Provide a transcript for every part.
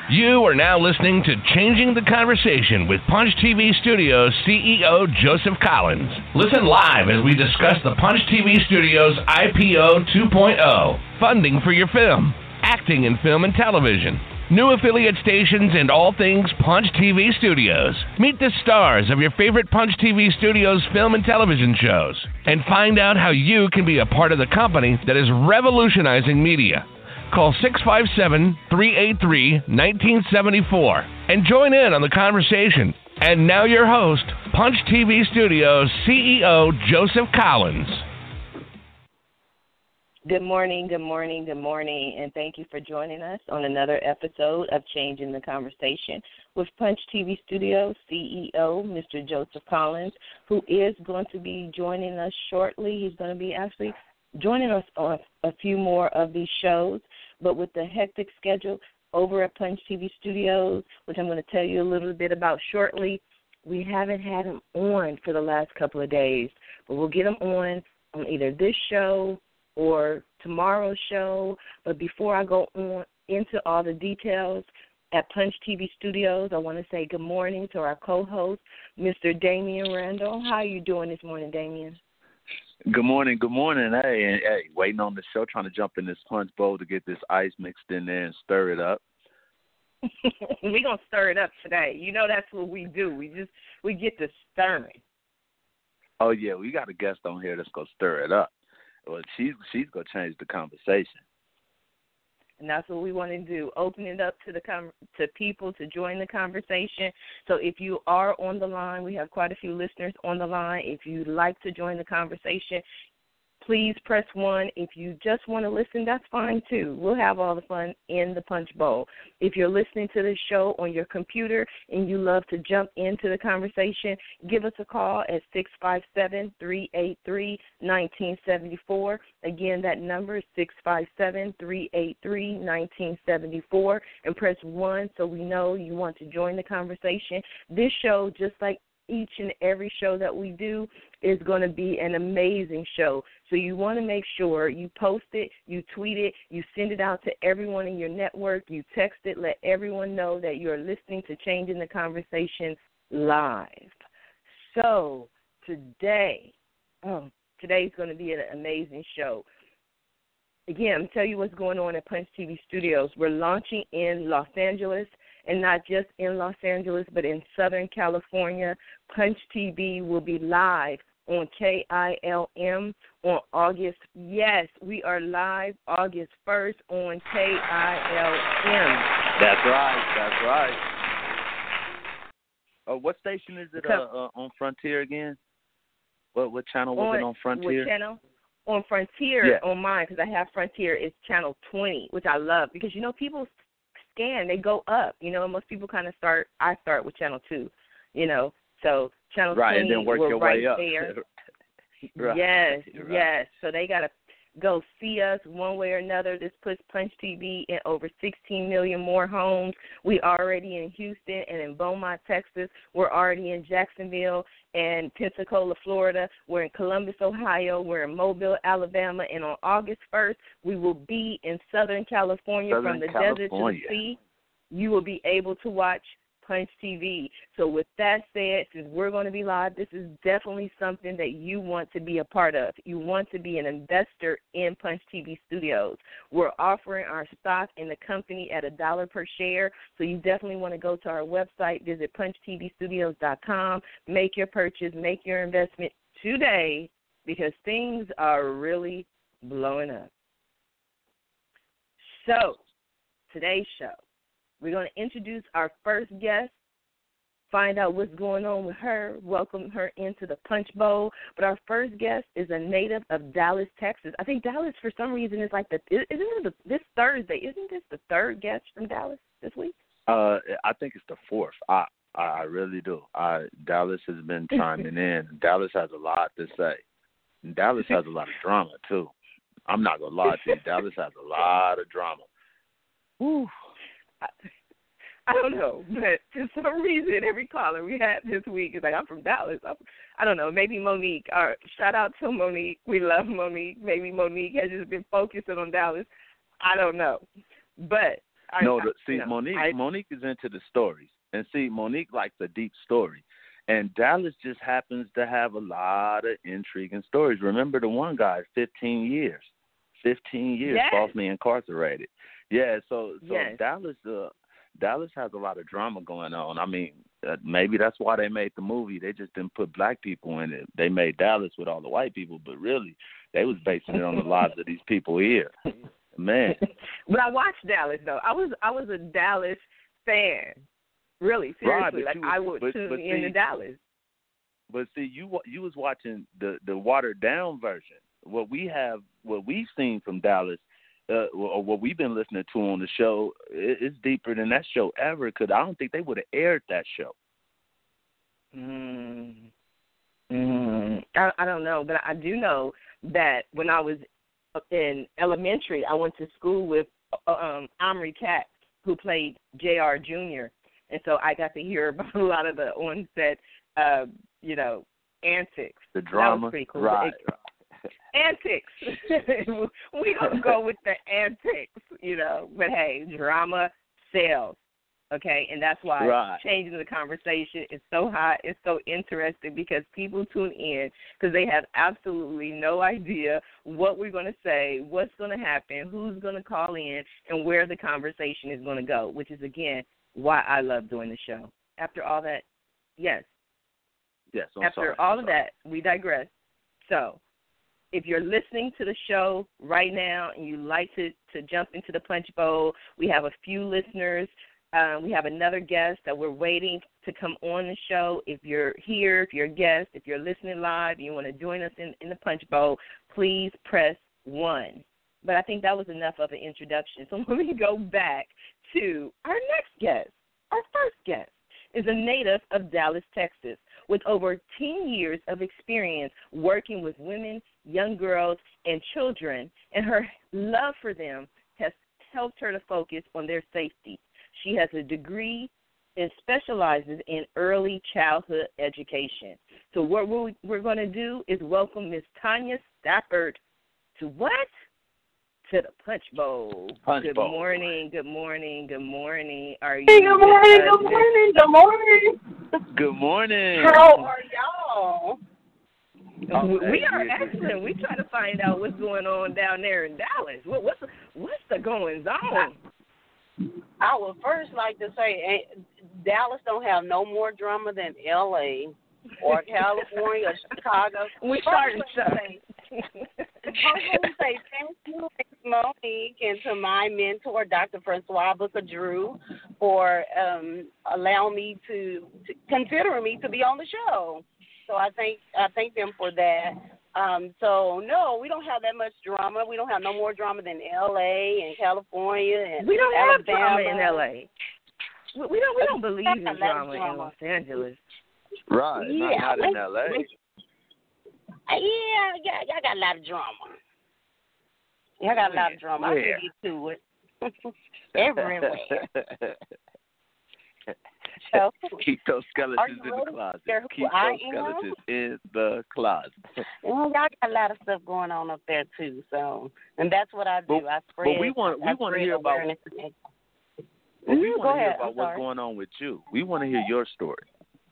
You are now listening to Changing the Conversation with Punch TV Studios CEO Joseph Collins. Listen live as we discuss the Punch TV Studios IPO 2.0, funding for your film, acting in film and television, new affiliate stations, and all things Punch TV Studios. Meet the stars of your favorite Punch TV Studios film and television shows, and find out how you can be a part of the company that is revolutionizing media. Call 657-383-1974 and join in on the conversation. And now your host, Punch TV Studios CEO Joseph Collins. Good morning, and thank you for joining us on another episode of Changing the Conversation with Punch TV Studios CEO Mr. Joseph Collins, who is going to be joining us shortly. He's going to be actually joining us on a few more of these shows, but with the hectic schedule over at Punch TV Studios, which I'm going to tell you a little bit about shortly, we haven't had him on for the last couple of days, but we'll get him on either this show or tomorrow's show. But before I go on into all the details at Punch TV Studios, I want to say good morning to our co-host, Mr. Damian Randall. How are you doing this morning, Damian? Good morning. Hey, waiting on the show, trying to jump in this punch bowl to get this ice mixed in there and stir it up. We're going to stir it up today. You know that's what we do. We get to stirring. Oh, yeah, we got a guest on here that's going to stir it up. Well, she's going to change the conversation. And that's what we want to do, open it up to people to join the conversation. So if you are on the line, we have quite a few listeners on the line. If you'd like to join the conversation, please press 1. If you just want to listen, that's fine too. We'll have all the fun in the punch bowl. If you're listening to this show on your computer and you love to jump into the conversation, give us a call at 657-383-1974. Again, that number is 657-383-1974, and press 1 so we know you want to join the conversation. This show, just like each and every show that we do, is going to be an amazing show. So you want to make sure you post it, you tweet it, you send it out to everyone in your network, you text it, let everyone know that you're listening to Changing the Conversation live. So today's going to be an amazing show. Again, I'm telling you what's going on at Punch TV Studios. We're launching in Los Angeles, and not just in Los Angeles, but in Southern California. Punch TV will be live on KILM on August. Yes, we are live August 1st on KILM. That's right. What station is it on Frontier again? What channel was it on Frontier? What channel? On Frontier, yeah. On mine, because I have Frontier, is channel 20, which I love, because, people scan, they go up, most people kind of I start with channel 2, so channel 20, and then work your way up. There. Right. Yes, so they got to go see us one way or another. This puts Punch TV in over 16 million more homes. We already in Houston and in Beaumont, Texas. We're already in Jacksonville and Pensacola, Florida. We're in Columbus, Ohio. We're in Mobile, Alabama. And on August 1st, we will be in Southern California. From the desert to the sea. You will be able to watch Punch TV. So with that said, since we're going to be live, this is definitely something that you want to be a part of. You want to be an investor in Punch TV Studios. We're offering our stock in the company at $1 per share, so you definitely want to go to our website, visit punchtvstudios.com, make your purchase, make your investment today, because things are really blowing up. So today's show, we're going to introduce our first guest, find out what's going on with her, welcome her into the Punch Bowl. But our first guest is a native of Dallas, Texas. I think Dallas, for some reason, is like this Thursday. Isn't this the third guest from Dallas this week? I think it's the fourth. I really do. Dallas has been chiming in. Dallas has a lot to say. Dallas has a lot of drama, too. I'm not going to lie to you. Dallas has a lot of drama. Woo. I don't know, but for some reason, every caller we had this week is like, I'm from Dallas. I don't know, maybe Monique. Shout out to Monique. We love Monique. Maybe Monique has just been focusing on Dallas. I don't know. But Monique is into the stories. And see, Monique likes a deep story. And Dallas just happens to have a lot of intriguing stories. Remember the one guy, 15 years. 15 years yes. falsely incarcerated. Yeah, so yes. Dallas has a lot of drama going on. I mean, maybe that's why they made the movie. They just didn't put black people in it. They made Dallas with all the white people, but really, they was basing it on the lives of these people here. Man. But I watched Dallas though. I was a Dallas fan. Really, seriously. Right, I would tune into Dallas. But see, you was watching the watered down version. What we've seen from Dallas, or what we've been listening to on the show, it's deeper than that show ever. Because I don't think they would have aired that show. I don't know, but I do know that when I was in elementary, I went to school with Omri Katz, who played J.R. Jr., and so I got to hear about a lot of the on-set, antics. The drama. That was pretty cool. Right. Antics. We don't go with the antics, But, hey, drama sells, okay? And that's why changing the conversation is so hot. It's so interesting because people tune in because they have absolutely no idea what we're going to say, what's going to happen, who's going to call in, and where the conversation is going to go, which is, again, why I love doing the show. After all that, yes. Yes, After all of that, we digress. So, if you're listening to the show right now and you like to jump into the Punch Bowl, we have a few listeners. We have another guest that we're waiting to come on the show. If you're here, if you're a guest, if you're listening live, you want to join us in the Punch Bowl, please press 1. But I think that was enough of an introduction. So let me go back to our next guest. Our first guest is a native of Dallas, Texas, with over 10 years of experience working with women, young girls, and children, and her love for them has helped her to focus on their safety. She has a degree and specializes in early childhood education. So what we're going to do is welcome Miss Tanya Stafford to what? To the Punch Bowl. Good morning. Are you? Hey, good morning. Good morning. How are y'all? We are excellent. We try to find out what's going on down there in Dallas. What's the goings on? I would first like to say Dallas don't have no more drama than L.A. or California or Chicago. We started I want to say thank you, Monique, and to my mentor, Dr. Francois Booker Drew, for allowing me to considering me to be on the show. So I thank them for that. So no, we don't have that much drama. We don't have no more drama than L.A. and California and we don't Alabama. have drama in L.A. We don't believe in drama in Los Angeles. Right, not in L.A. Yeah, y'all got a lot of drama. Y'all got a lot of drama. I'll get to it. Everywhere. So, keep those skeletons in the closet. Keep those skeletons in the closet. Y'all got a lot of stuff going on up there too. So, and that's what I do. I spread. But we want to hear about. What's going on with you. We want to hear your story.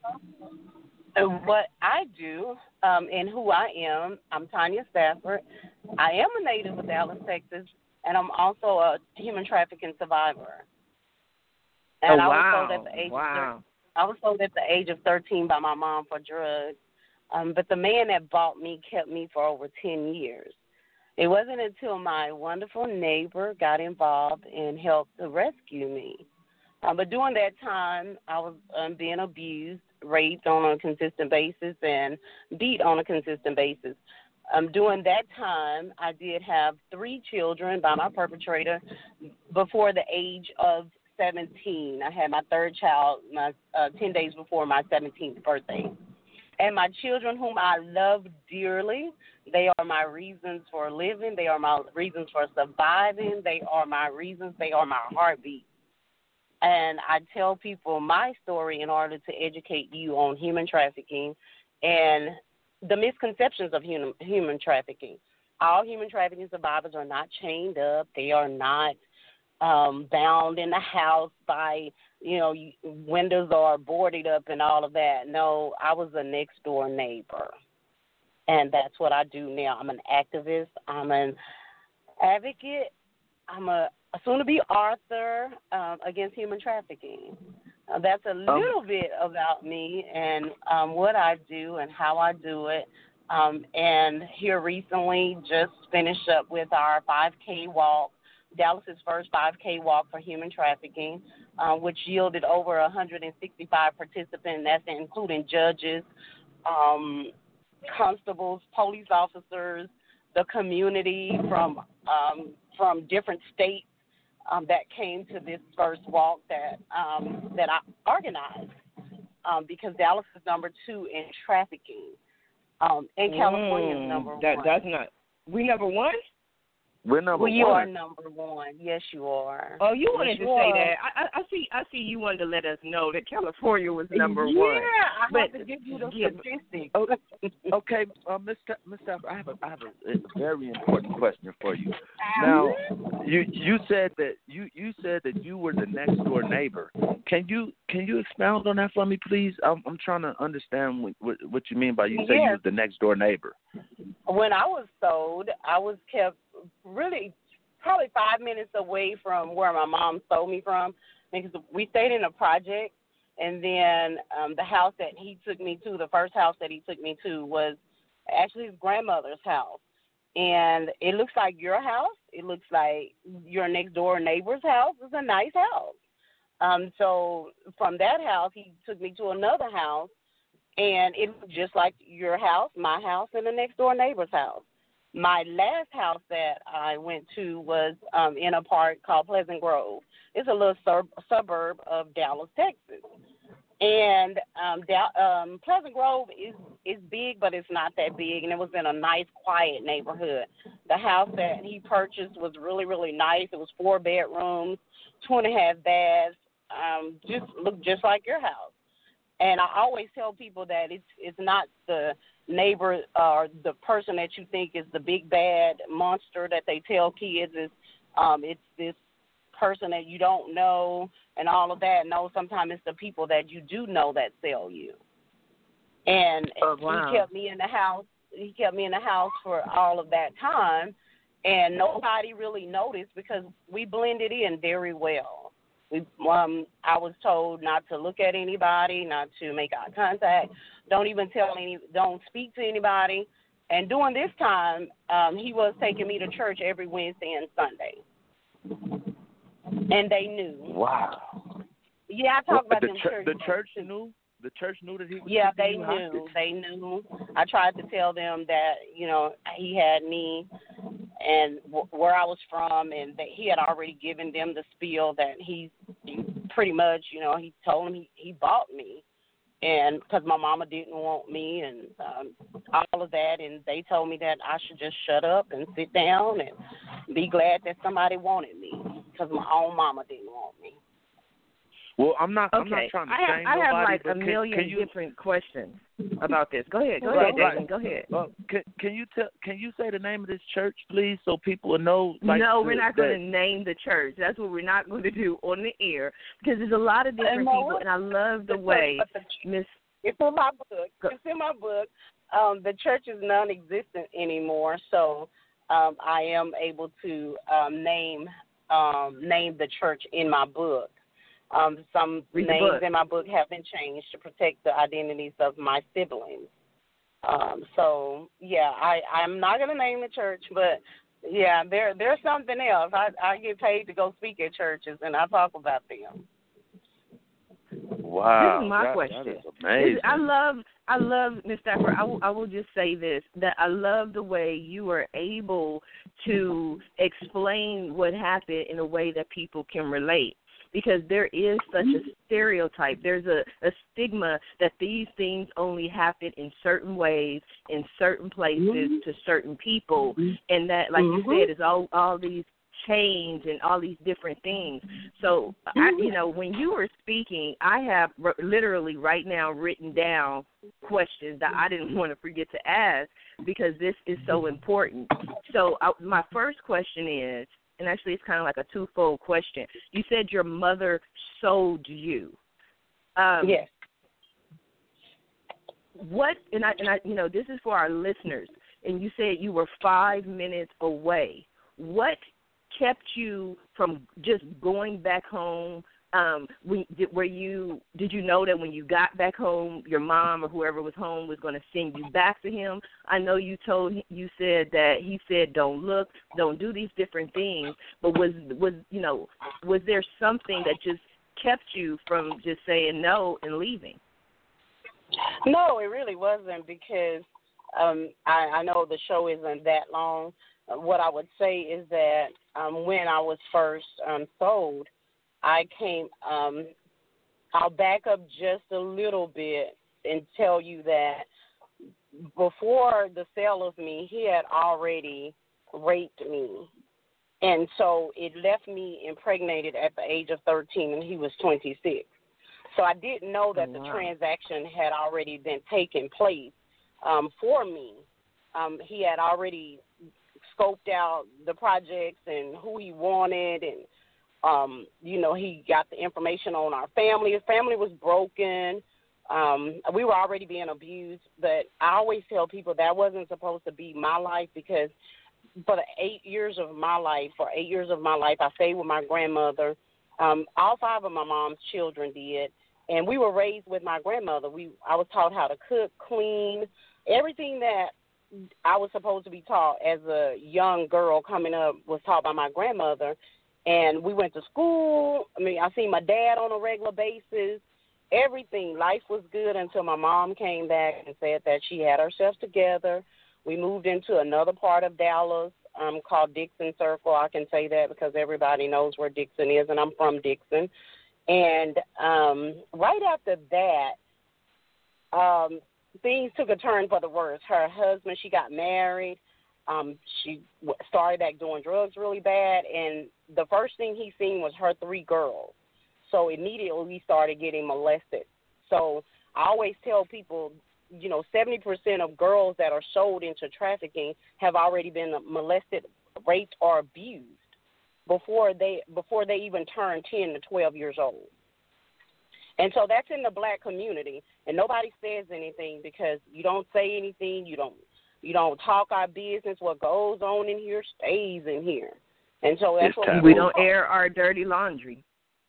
What I do and who I am, I'm Tanya Stafford. I am a native of Dallas, Texas, and I'm also a human trafficking survivor. And I was sold at the age of 13 by my mom for drugs. But the man that bought me kept me for over 10 years. It wasn't until my wonderful neighbor got involved and helped to rescue me. But during that time, I was being abused, raped on a consistent basis, and beat on a consistent basis. During that time, I did have 3 children by my perpetrator before the age of 17. I had my 3rd child 10 days before my 17th birthday. And my children, whom I love dearly, they are my reasons for living. They are my reasons for surviving. They are my reasons. They are my heartbeat. And I tell people my story in order to educate you on human trafficking and the misconceptions of human trafficking. All human trafficking survivors are not chained up. They are not bound in the house by, windows are boarded up and all of that. No, I was a next door neighbor. And that's what I do now. I'm an activist. I'm an advocate. I'm a soon-to-be author against human trafficking. That's a little bit about me and what I do and how I do it. And here recently just finished up with our 5K walk, Dallas's first 5K walk for human trafficking, which yielded over 165 participants. That's including judges, constables, police officers, the community from different states that came to this first walk that I organized because Dallas is number 2 in trafficking, and California is number 1. That's not. We number 1? We're number 1. You are number 1. Yes, you are. Oh, you wanted to say that. I see. You wanted to let us know that California was number 1. Yeah, I have to give you the statistics. Okay, Ms. Stafford, I have a very important question for you. Now, you said that you were the next door neighbor. Can you expound on that for me, please? I'm trying to understand what you mean by you say you was the next door neighbor. When I was sold, I was kept really probably 5 minutes away from where my mom sold me from, because we stayed in a project, and then the house that he took me to, the first house that he took me to, was actually his grandmother's house. And it looks like your house. It looks like your next door neighbor's house. It's a nice house. So from that house, he took me to another house, and it looked just like your house, my house, and the next door neighbor's house. My last house that I went to was in a park called Pleasant Grove. It's a little suburb of Dallas, Texas. And Pleasant Grove is big, but it's not that big, and it was in a nice, quiet neighborhood. The house that he purchased was really, really nice. It was 4 bedrooms, 2.5 baths, just looked just like your house. And I always tell people that it's not the neighbor or the person that you think is the big bad monster that they tell kids. It's this person that you don't know and all of that. No, sometimes it's the people that you do know that sell you. And he kept me in the house. He kept me in the house for all of that time, and nobody really noticed because we blended in very well. I was told not to look at anybody, not to make eye contact, don't speak to anybody. And during this time, he was taking me to church every Wednesday and Sunday. And they knew. Wow. Yeah, I talk about them church. The church knew? The church knew that he was. Yeah, they knew. They knew. I tried to tell them that, he had me and where I was from, and that he had already given them the spiel that he pretty much, he told them he bought me, and because my mama didn't want me and all of that, and they told me that I should just shut up and sit down and be glad that somebody wanted me, because my own mama didn't want me. Well, I'm not trying to shame nobody. I have like a million different questions about this. Go ahead, Damon. Go ahead. Can you say the name of this church, please, so people will know? No, we're not going to name the church. That's what we're not going to do on the air, because there's a lot of different people, and I love the way Miss. It's in my book. It's in my book. The church is non-existent anymore, so I am able to name the church in my book. Some names in my book have been changed to protect the identities of my siblings. So, yeah, I'm not going to name the church, but, yeah, there's something else. I get paid to go speak at churches, and I talk about them. Wow. This is my question. That is amazing. I love, Ms. Stafford, I will just say this, that I love the way you are able to explain what happened in a way that people can relate. Because there is such a stereotype. There's a stigma that these things only happen in certain ways, in certain places, to certain people, and that, like you said, is all these chains and all these different things. So, when you were speaking, I have literally right now written down questions that I didn't want to forget to ask, because this is so important. So my first question is, and actually it's kind of like a twofold question. You said your mother sold you. Yes. What, and I, this is for our listeners, and you said you were 5 minutes away. What kept you from just going back home? Did you know that when you got back home, your mom or whoever was home was going to send you back to him? I know you said that he said don't look, don't do these different things, but was there something that just kept you from just saying no and leaving? No, it really wasn't, because I know the show isn't that long. What I would say is that when I was first sold, I'll back up just a little bit and tell you that before the sale of me, he had already raped me. And so it left me impregnated at the age of 13, and he was 26. So I didn't know that the transaction had already been taking place for me. He had already scoped out the projects and who he wanted, and he got the information on our family. His family was broken. We were already being abused, but I always tell people that wasn't supposed to be my life, because for 8 years of my life, I stayed with my grandmother. All 5 of my mom's children did, and we were raised with my grandmother. I was taught how to cook, clean, everything that I was supposed to be taught as a young girl coming up was taught by my grandmother. And we went to school. I seen my dad on a regular basis. Everything, life was good until my mom came back and said that she had herself together. We moved into another part of Dallas called Dixon Circle. I can say that because everybody knows where Dixon is, and I'm from Dixon. And right after that, things took a turn for the worse. Her husband, she got married. She started back doing drugs really bad, and the first thing he seen was her 3 girls. So immediately we started getting molested. So I always tell people, 70% of girls that are sold into trafficking have already been molested, raped, or abused before they even turn 10 to 12 years old. And so that's in the black community, and nobody says anything because you don't say anything, you don't talk our business. What goes on in here stays in here. And so that's what we don't air our dirty laundry.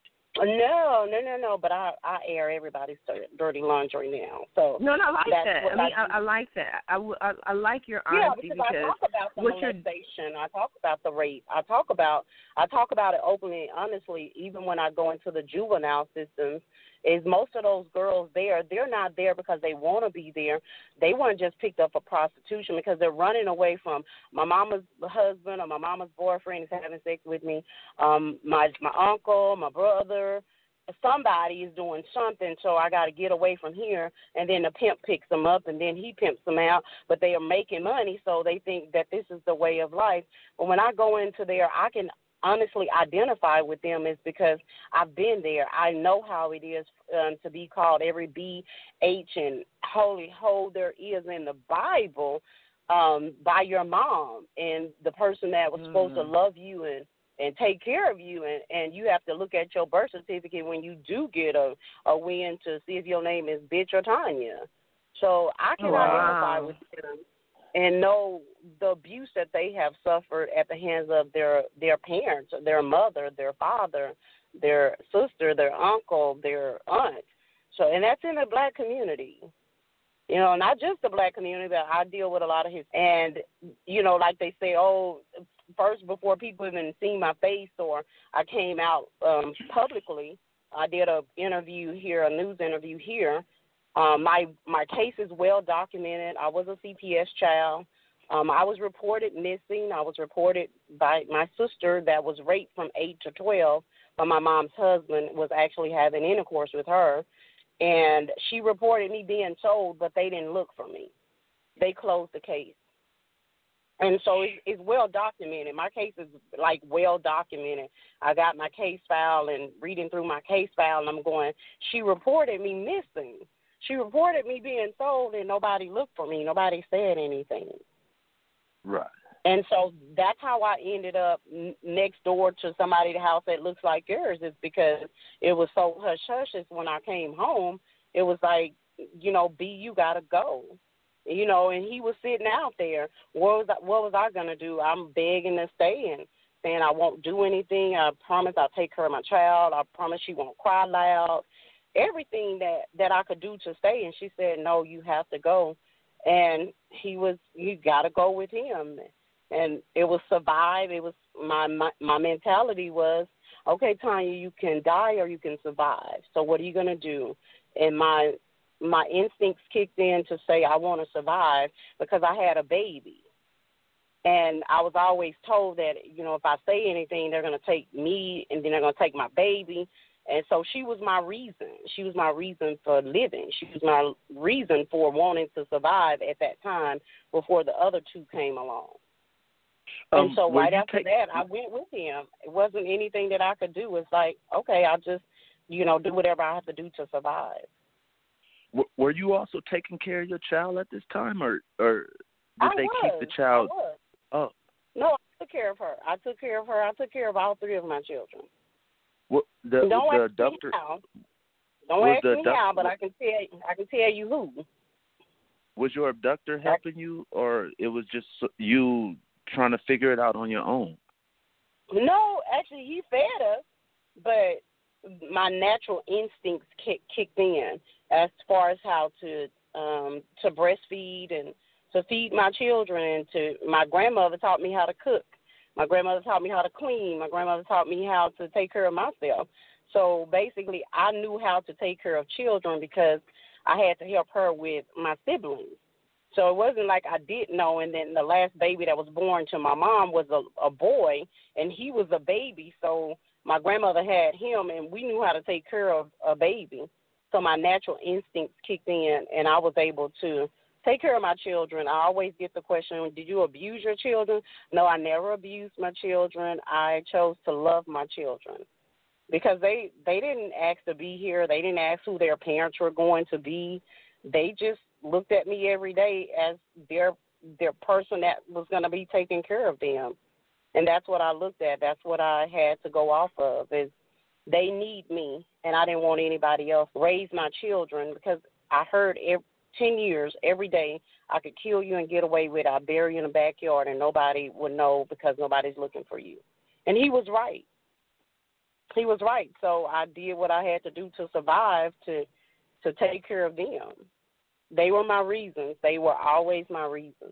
No. But I air everybody's dirty laundry now. So no, I like that. I like that. I like your honesty because I talk about the molestation. I talk about the rape. I talk about it openly, honestly. Even when I go into the juvenile systems, is most of those girls there, they're not there because they want to be there. They weren't just picked up for prostitution because they're running away from my mama's husband or my mama's boyfriend is having sex with me. My uncle, my brother, somebody is doing something, so I got to get away from here. And then the pimp picks them up, and then he pimps them out. But they are making money, so they think that this is the way of life. But when I go into there, I can honestly identify with them is because I've been there. I know how it is to be called every B, H, and holy ho there is in the Bible by your mom and the person that was supposed to love you and take care of you, and you have to look at your birth certificate when you do get a win to see if your name is Bitch or Tanya. So I can identify with them and know the abuse that they have suffered at the hands of their parents, their mother, their father, their sister, their uncle, their aunt. So, and that's in the black community. Not just the black community, but I deal with a lot of his. And, like they say, first before people even seen my face or I came out publicly, I did a news interview here. My case is well documented. I was a CPS child. I was reported missing. I was reported by my sister that was raped from 8 to 12, but my mom's husband was actually having intercourse with her. And she reported me being sold, but they didn't look for me. They closed the case. And so it's well documented. My case is well documented. I got my case file and reading through my case file, and I'm going, she reported me missing. She reported me being sold, and nobody looked for me. Nobody said anything. Right. And so that's how I ended up next door to somebody's house that looks like yours, is because it was so hush-hush. When I came home, it was like, B, you got to go. And he was sitting out there. What was I going to do? I'm begging to stay and saying I won't do anything. I promise I'll take care of my child. I promise she won't cry loud. Everything that I could do to stay. And she said, no, you have to go. And you got to go with him. And it was survive. It was my mentality was, okay, Tanya, you can die or you can survive. So what are you going to do? And my instincts kicked in to say I want to survive because I had a baby. And I was always told that, if I say anything, they're going to take me and then they're going to take my baby. And so she was my reason. She was my reason for living. She was my reason for wanting to survive at that time before the other two came along. And so right after that, I went with him. It wasn't anything that I could do. It's like, okay, I'll just, do whatever I have to do to survive. Were you also taking care of your child at this time, or did they keep the child? I was. Oh. No, I took care of her. I took care of all three of my children. What, Don't the ask doctor? Me how. Don't ask me how, but I can tell you who. Was your abductor helping you, or it was just you trying to figure it out on your own? No, actually, he fed us, but my natural instincts kicked in as far as how to breastfeed and to feed my children. And my grandmother taught me how to cook. My grandmother taught me how to clean. My grandmother taught me how to take care of myself. So basically, I knew how to take care of children because I had to help her with my siblings. So it wasn't like I didn't know. And then the last baby that was born to my mom was a boy, and he was a baby. So my grandmother had him, and we knew how to take care of a baby. So my natural instincts kicked in, and I was able to take care of my children. I always get the question, did you abuse your children? No, I never abused my children. I chose to love my children because they didn't ask to be here. They didn't ask who their parents were going to be. They just looked at me every day as their person that was going to be taking care of them. And that's what I looked at. That's what I had to go off of is they need me, and I didn't want anybody else to raise my children because I heard 10 years every day I could kill you and get away with it. I'd bury you in the backyard and nobody would know because nobody's looking for you. And he was right. He was right. So I did what I had to do to survive to take care of them. They were my reasons. They were always my reasons.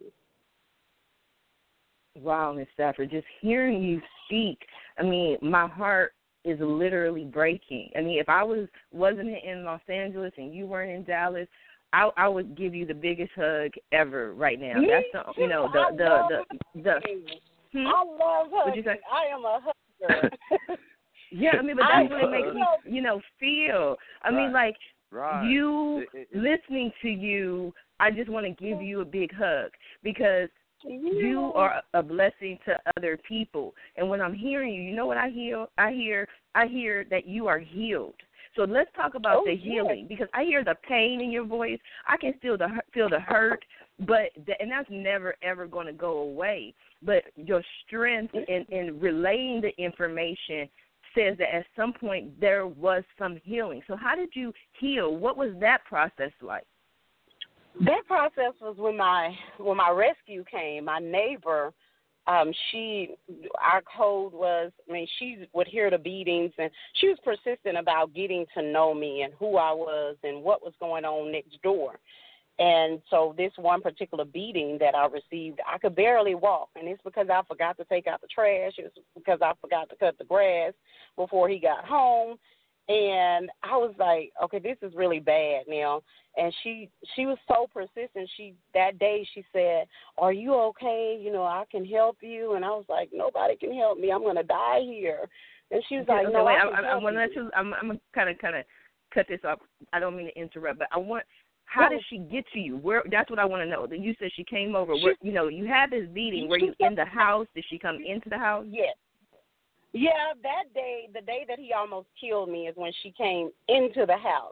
Wow, Ms. Stafford, just hearing you speak, I mean, my heart is literally breaking. I mean, if I wasn't in Los Angeles and you weren't in Dallas, I would give you the biggest hug ever right now. Me That's too. I love hugging. What'd you say? I am a hugger. Yeah, I mean, but that's what it makes me, feel. I mean, like, right. Listening to you, I just want to give you a big hug because you are a blessing to other people. And when I'm hearing you, you know what I hear? I hear that you are healed. So let's talk about the healing because I hear the pain in your voice. I can still feel the hurt, and that's never, ever going to go away. But your strength in relaying the information says that at some point there was some healing. So how did you heal? What was that process like? That process was when my rescue came. My neighbor, our code was, she would hear the beatings, and she was persistent about getting to know me and who I was and what was going on next door. And so this one particular beating that I received, I could barely walk, and it's because I forgot to take out the trash. It was because I forgot to cut the grass before he got home. And I was like, okay, this is really bad now. And she was so persistent. That day she said, are you okay? I can help you. And I was like, nobody can help me. I'm going to die here. And she was like, no, wait, I'm going to kind of cut this off. I don't mean to interrupt, but how did she get to you? That's what I want to know. You said she came over. You had this beating. Were you in the house? Did she come into the house? Yes. Yeah, that day, the day that he almost killed me is when she came into the house.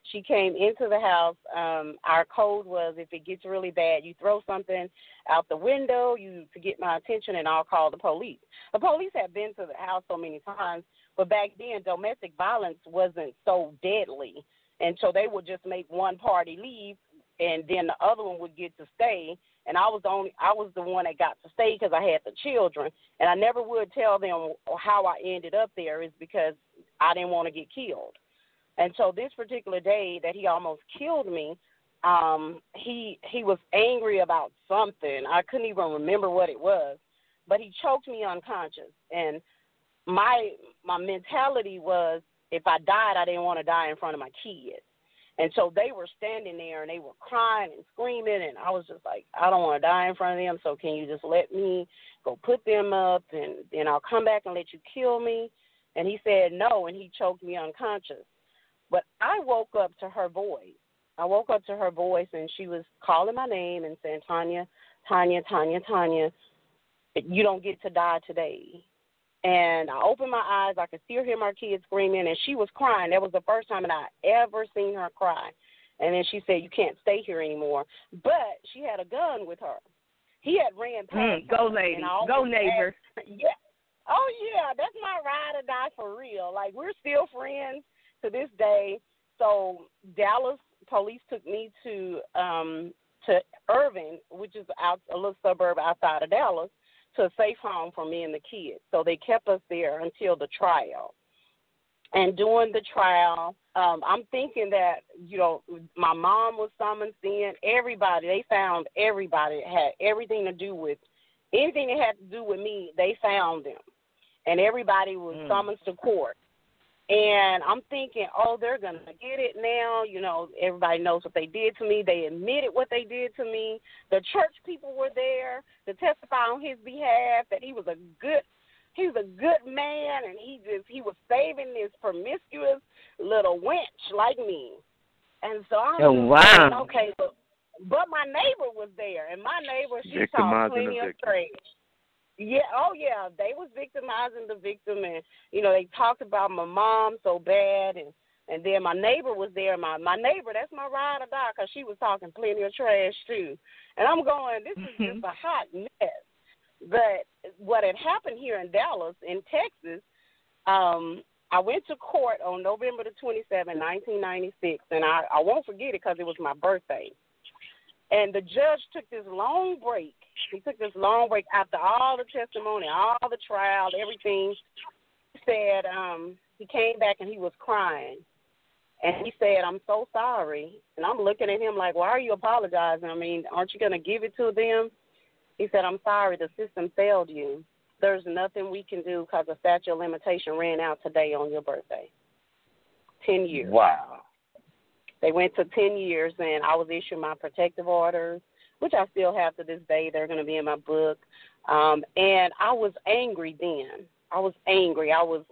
She came into the house. Our code was if it gets really bad, you throw something out the window, to get my attention, and I'll call the police. The police had been to the house so many times, but back then domestic violence wasn't so deadly. And so they would just make one party leave, and then the other one would get to stay. And I was the one that got to stay because I had the children. And I never would tell them how I ended up there is because I didn't want to get killed. And so this particular day that he almost killed me, he was angry about something. I couldn't even remember what it was, but he choked me unconscious. And my mentality was if I died, I didn't want to die in front of my kids. And so they were standing there, and they were crying and screaming, and I was just like, I don't want to die in front of them, so can you just let me go put them up, and then I'll come back and let you kill me? And he said no, and he choked me unconscious. But I woke up to her voice. And she was calling my name and saying, Tanya, Tanya, Tanya, Tanya, you don't get to die today. And I opened my eyes. I could still hear my kids screaming, and she was crying. That was the first time that I ever seen her cry. And then she said, you can't stay here anymore. But she had a gun with her. He had ran past Go, lady. Go, neighbor. Yeah. Oh, yeah, that's my ride or die for real. Like, we're still friends to this day. So Dallas police took me to Irving, which is a little suburb outside of Dallas, to a safe home for me and the kids. So they kept us there until the trial. And during the trial, I'm thinking that, my mom was summoned in. Everybody, they found everybody that had everything to do with, anything that had to do with me, they found them. And everybody was summoned to court. And I'm thinking, they're going to get it now. Everybody knows what they did to me. They admitted what they did to me. The church people were there to testify on his behalf that he was a good man, and he was saving this promiscuous little wench like me. And so I'm thinking, okay, but my neighbor was there, and my neighbor, she saw plenty of trash. Yeah, they was victimizing the victim, and, they talked about my mom so bad, and then my neighbor was there. My neighbor, that's my ride or die, because she was talking plenty of trash, too. And I'm going, this is just a hot mess. But what had happened here in Dallas, in Texas, I went to court on November the 27th, 1996, and I won't forget it because it was my birthday. And the judge took this long break. He took this long break after all the testimony, all the trial, everything. He said he came back and he was crying. And he said, I'm so sorry. And I'm looking at him like, why are you apologizing? I mean, aren't you going to give it to them? He said, I'm sorry, the system failed you. There's nothing we can do because the statute of limitation ran out today on your birthday. 10 years. Wow. They went to 10 years, and I was issued my protective orders, which I still have to this day. They're going to be in my book. And I was angry then. I was angry. I was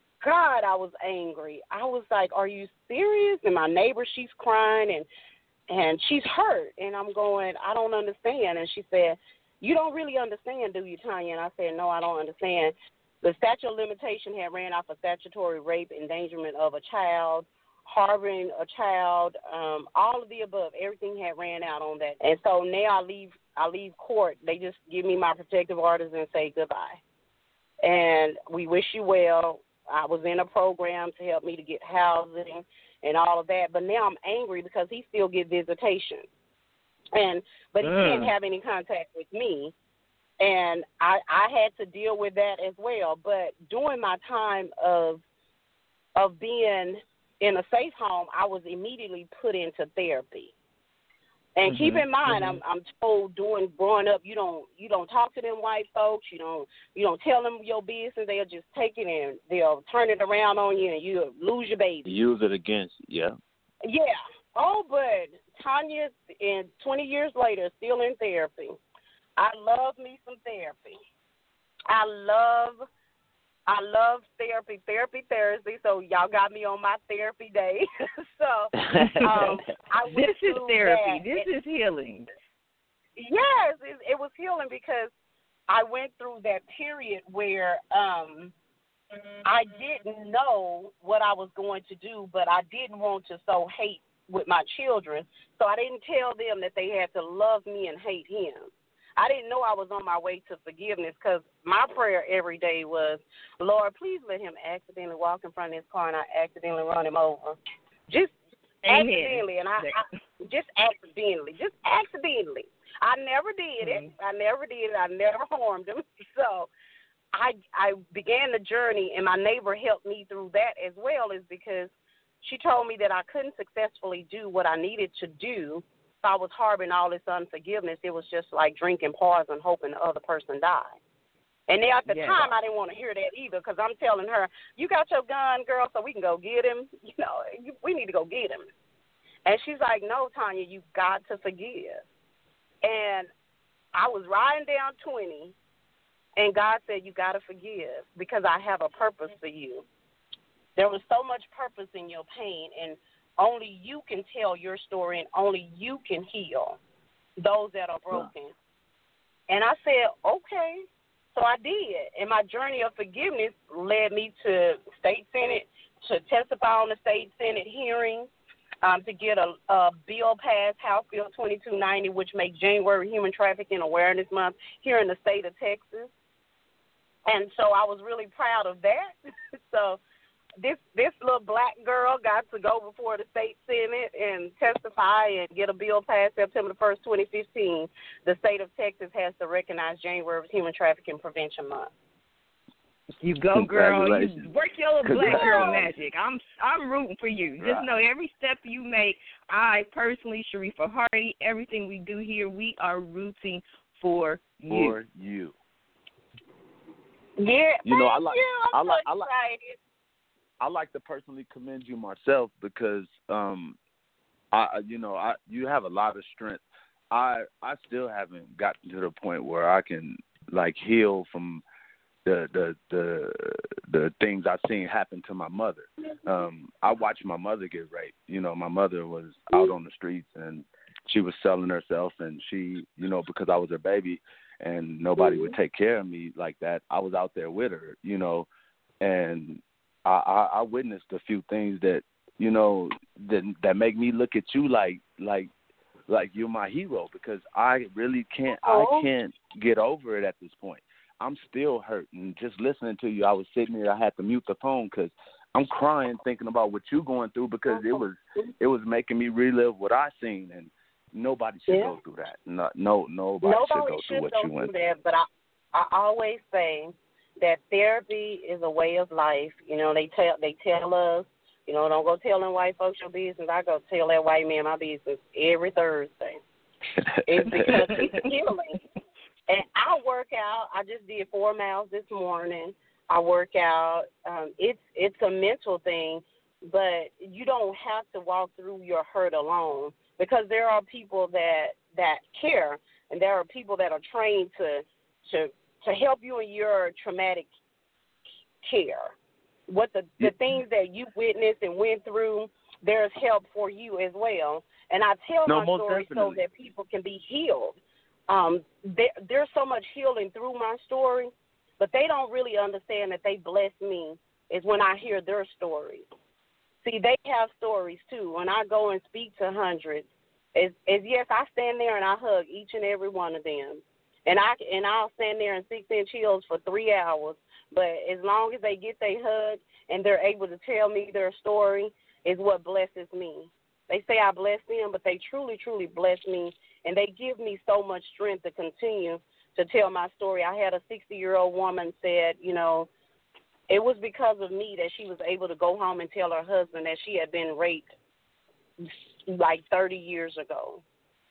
angry. I was like, are you serious? And my neighbor, she's crying, and she's hurt. And I'm going, I don't understand. And she said, you don't really understand, do you, Tanya? And I said, no, I don't understand. The statute of limitation had ran off of statutory rape, endangerment of a child, harboring a child, all of the above. Everything had ran out on that. And so now I leave court. They just give me my protective orders and say goodbye. And we wish you well. I was in a program to help me to get housing and all of that. But now I'm angry because he still get visitation. But he can't have any contact with me. And I had to deal with that as well. But during my time of being in a safe home, I was immediately put into therapy. And keep in mind, I'm told growing up, you don't talk to them white folks. You don't tell them your business. They'll just take it and they'll turn it around on you, and you'll lose your baby. Use it against you. Yeah. Yeah. Oh, but Tanya, 20 years later, still in therapy. I love me some therapy. I love therapy Thursday, so y'all got me on my therapy day. So this is therapy. This is healing. Yes, it was healing because I went through that period where I didn't know what I was going to do, but I didn't want to sow hate with my children, so I didn't tell them that they had to love me and hate him. I didn't know I was on my way to forgiveness because my prayer every day was, Lord, please let him accidentally walk in front of his car and I accidentally run him over. Just Amen. accidentally, and I just accidentally. I never did it. I never harmed him. So I began the journey, and my neighbor helped me through that as well, is because she told me that I couldn't successfully do what I needed to do if I was harboring all this unforgiveness. It was just like drinking poison, hoping the other person died. And at the time, I didn't want to hear that either, because I'm telling her, you got your gun, girl, so we can go get him. We need to go get him. And she's like, no, Tanya, you've got to forgive. And I was riding down 20, and God said, you got to forgive because I have a purpose for you. There was so much purpose in your pain, and only you can tell your story, and only you can heal those that are broken. And I said, okay. So I did. And my journey of forgiveness led me to state Senate, to testify on the state Senate hearing, to get a bill passed, House Bill 2290, which makes January Human Trafficking Awareness Month here in the state of Texas. And so I was really proud of that. So this little black girl got to go before the state Senate and testify and get a bill passed September 1st, 2015. The state of Texas has to recognize January Human Trafficking Prevention Month. You go, girl. You work your little black girl magic. I'm rooting for you. Just know every step you make, I personally, Sharifa Hardy, everything we do here, we are rooting for you. For you. Yeah, I like to personally commend you myself because you have a lot of strength. I still haven't gotten to the point where I can heal from the things I've seen happen to my mother. I watched my mother get raped. My mother was out on the streets and she was selling herself, and she, because I was her baby and nobody would take care of me like that, I was out there with her, and I witnessed a few things that, that make me look at you like you're my hero, because I really can't get over it at this point. I'm still hurt, and just listening to you, I was sitting there, I had to mute the phone because I'm crying thinking about what you're going through, because it was making me relive what I seen, and nobody should go through that. Nobody should go through what you went through. That, but I always say that therapy is a way of life. They tell us, don't go telling white folks your business. I go tell that white man my business every Thursday. It's because it's healing. And I work out. I just did 4 miles this morning. I work out. It's a mental thing, but you don't have to walk through your hurt alone, because there are people that care, and there are people that are trained to help you in your traumatic care. What the things that you witnessed and went through, there's help for you as well. And I tell my story so that people can be healed. There's so much healing through my story, but they don't really understand that they bless me is when I hear their stories. See, they have stories too. When I go and speak to hundreds, yes, I stand there and I hug each and every one of them. And I'll stand there in 6-inch heels for 3 hours. But as long as they get their hug and they're able to tell me their story is what blesses me. They say I bless them, but they truly, truly bless me, and they give me so much strength to continue to tell my story. I had a 60-year-old woman said, it was because of me that she was able to go home and tell her husband that she had been raped like 30 years ago.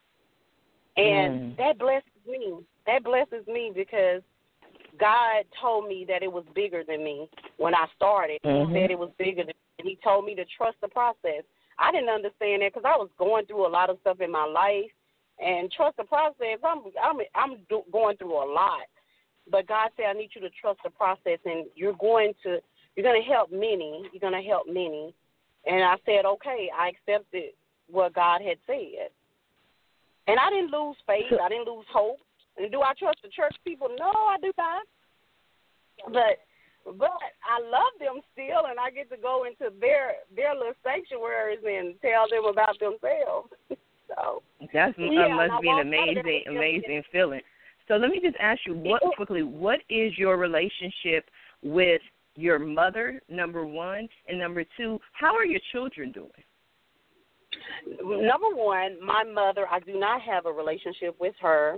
And that blesses me. That blesses me because God told me that it was bigger than me when I started. He said it was bigger than me, and he told me to trust the process. I didn't understand that because I was going through a lot of stuff in my life, and trust the process. I'm going through a lot, but God said I need you to trust the process, and you're going to help many. You're going to help many, and I said okay. I accepted what God had said, and I didn't lose faith. I didn't lose hope. And do I trust the church people? No, I do not. But But I love them still, and I get to go into their little sanctuaries and tell them about themselves. So that must be an amazing feeling. So let me just ask you what is your relationship with your mother, number one, and number two, how are your children doing? Number one, my mother, I do not have a relationship with her.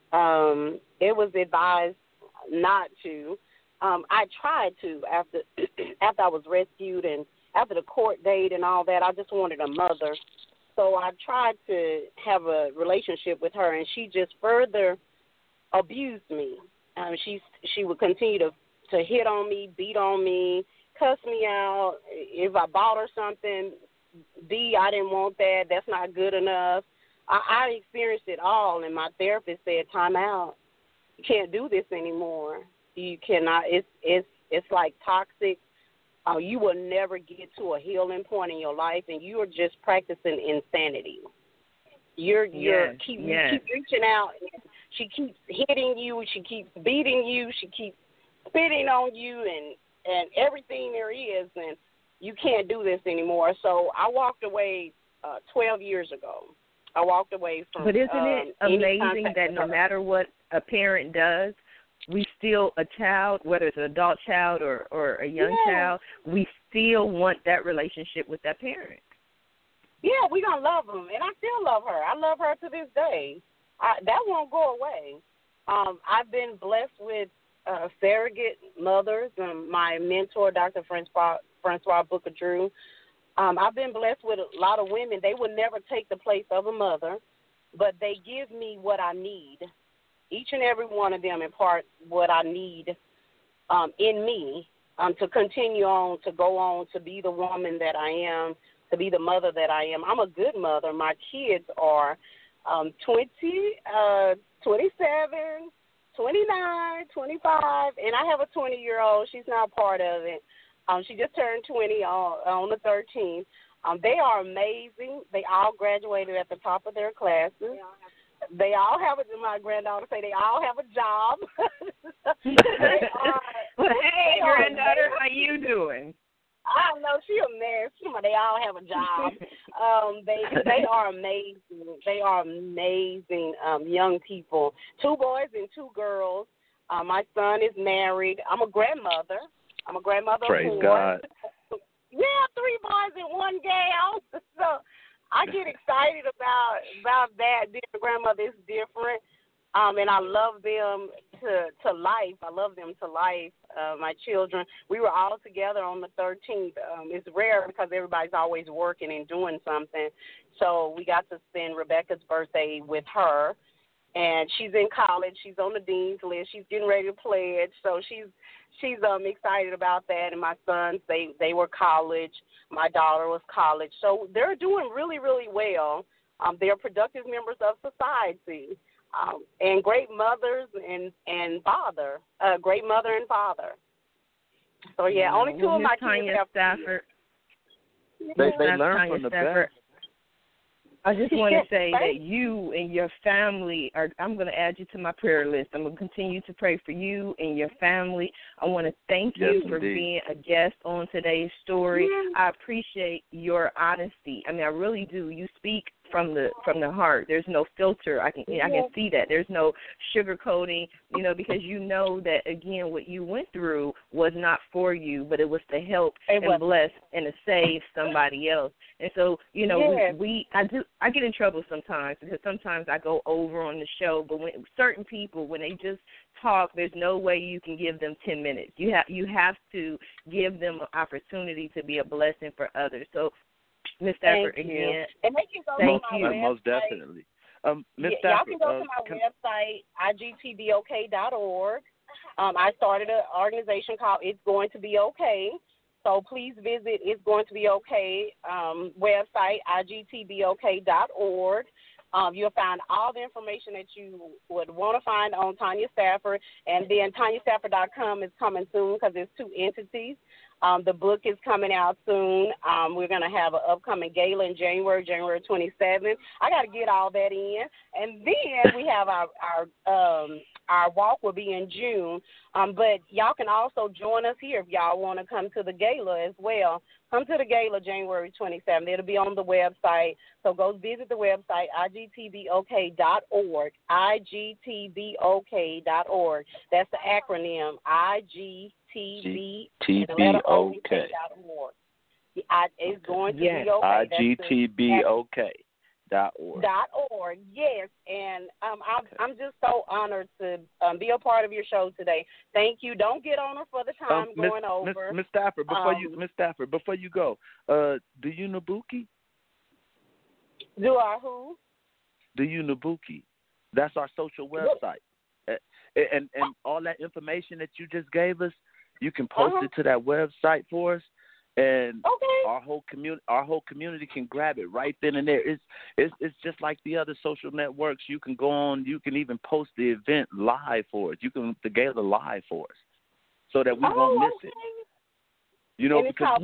It was advised not to. I tried to after I was rescued and after the court date and all that. I just wanted a mother. So I tried to have a relationship with her, and she just further abused me. She would continue to hit on me, beat on me, cuss me out. If I bought her something, I didn't want that. That's not good enough. I experienced it all, and my therapist said, time out. You can't do this anymore. You cannot. It's like toxic. You will never get to a healing point in your life, and you are just practicing insanity. You keep reaching out. She keeps hitting you. She keeps beating you. She keeps spitting on you and everything there is, and you can't do this anymore. So I walked away 12 years ago. I walked away from. But isn't it amazing that no matter what a parent does, we still, a child, whether it's an adult child or a young child, we still want that relationship with that parent. Yeah, we're going to love them, and I still love her. I love her to this day. That won't go away. I've been blessed with surrogate mothers. My mentor, Dr. Francois Booker Drew, I've been blessed with a lot of women. They would never take the place of a mother, but they give me what I need. Each and every one of them impart what I need in me to continue on, to go on, to be the woman that I am, to be the mother that I am. I'm a good mother. My kids are 20, 27, 29, 25, and I have a 20-year-old. She's not part of it. She just turned 20 on the 13th. They are amazing. They all graduated at the top of their classes. They all have my granddaughter say they all have a job. Hey, granddaughter, how you doing? I know she a mess. They all have a job. They are amazing. They are amazing young people. 2 boys and 2 girls. My son is married. I'm a grandmother. Praise of 4. God. Yeah, 3 boys and 1 gal. So I get excited about that. Being a grandmother is different. And I love them to life. I love them to life. My children, we were all together on the 13th. It's rare because everybody's always working and doing something. So we got to spend Rebecca's birthday with her. And she's in college. She's on the dean's list. She's getting ready to pledge. So she's excited about that. And my sons, they were college. My daughter was college. So they're doing really, really well. They're productive members of society. And great mothers and father, great mother and father. So yeah, only 2 of my kids have Stafford. They learn from the best. I just want to say that you and your family I'm going to add you to my prayer list. I'm going to continue to pray for you and your family. I want to thank you for being a guest on today's story. I appreciate your honesty. I mean, I really do. You speak from the heart. There's no filter. I can see that. There's no sugarcoating, because you know that, again, what you went through was not for you, but it was to help and bless and to save somebody else. And so, I get in trouble sometimes because sometimes I go over on the show, but when certain people, when they just talk, there's no way you can give them 10 minutes. You have to give them an opportunity to be a blessing for others. So, Ms. Stafford, again, and they can go thank to you. my website. Most definitely. Ms. Y'all Stafford, can go to my website, igtbok.org. I started an organization called It's Going to Be Okay. So please visit It's Going to Be Okay website, igtbok.org. You'll find all the information that you would want to find on Tanya Stafford. And then TanyaStafford.com is coming soon because there's 2 entities. The book is coming out soon. We're going to have an upcoming gala in January 27th. I got to get all that in. And then we have our our walk will be in June. But y'all can also join us here if y'all want to come to the gala as well. Come to the gala January 27th. It'll be on the website. So go visit the website, igtvok.org, igtvok.org. That's the acronym, igtvok.org. It's going to be okay. igtvok.org. Yes, and I'm just so honored to be a part of your show today. Thank you. Don't get on her for the time going over. Miss Stafford, before you go, do you Nabuki? Do I who? Do you Nabuki? That's our social website, and all that information that you just gave us, you can post it to that website for us. And our whole community can grab it right then and there. It's just like the other social networks. You can go on. You can even post the event live for us. You can the gala live for us, so that we won't miss it. You know, because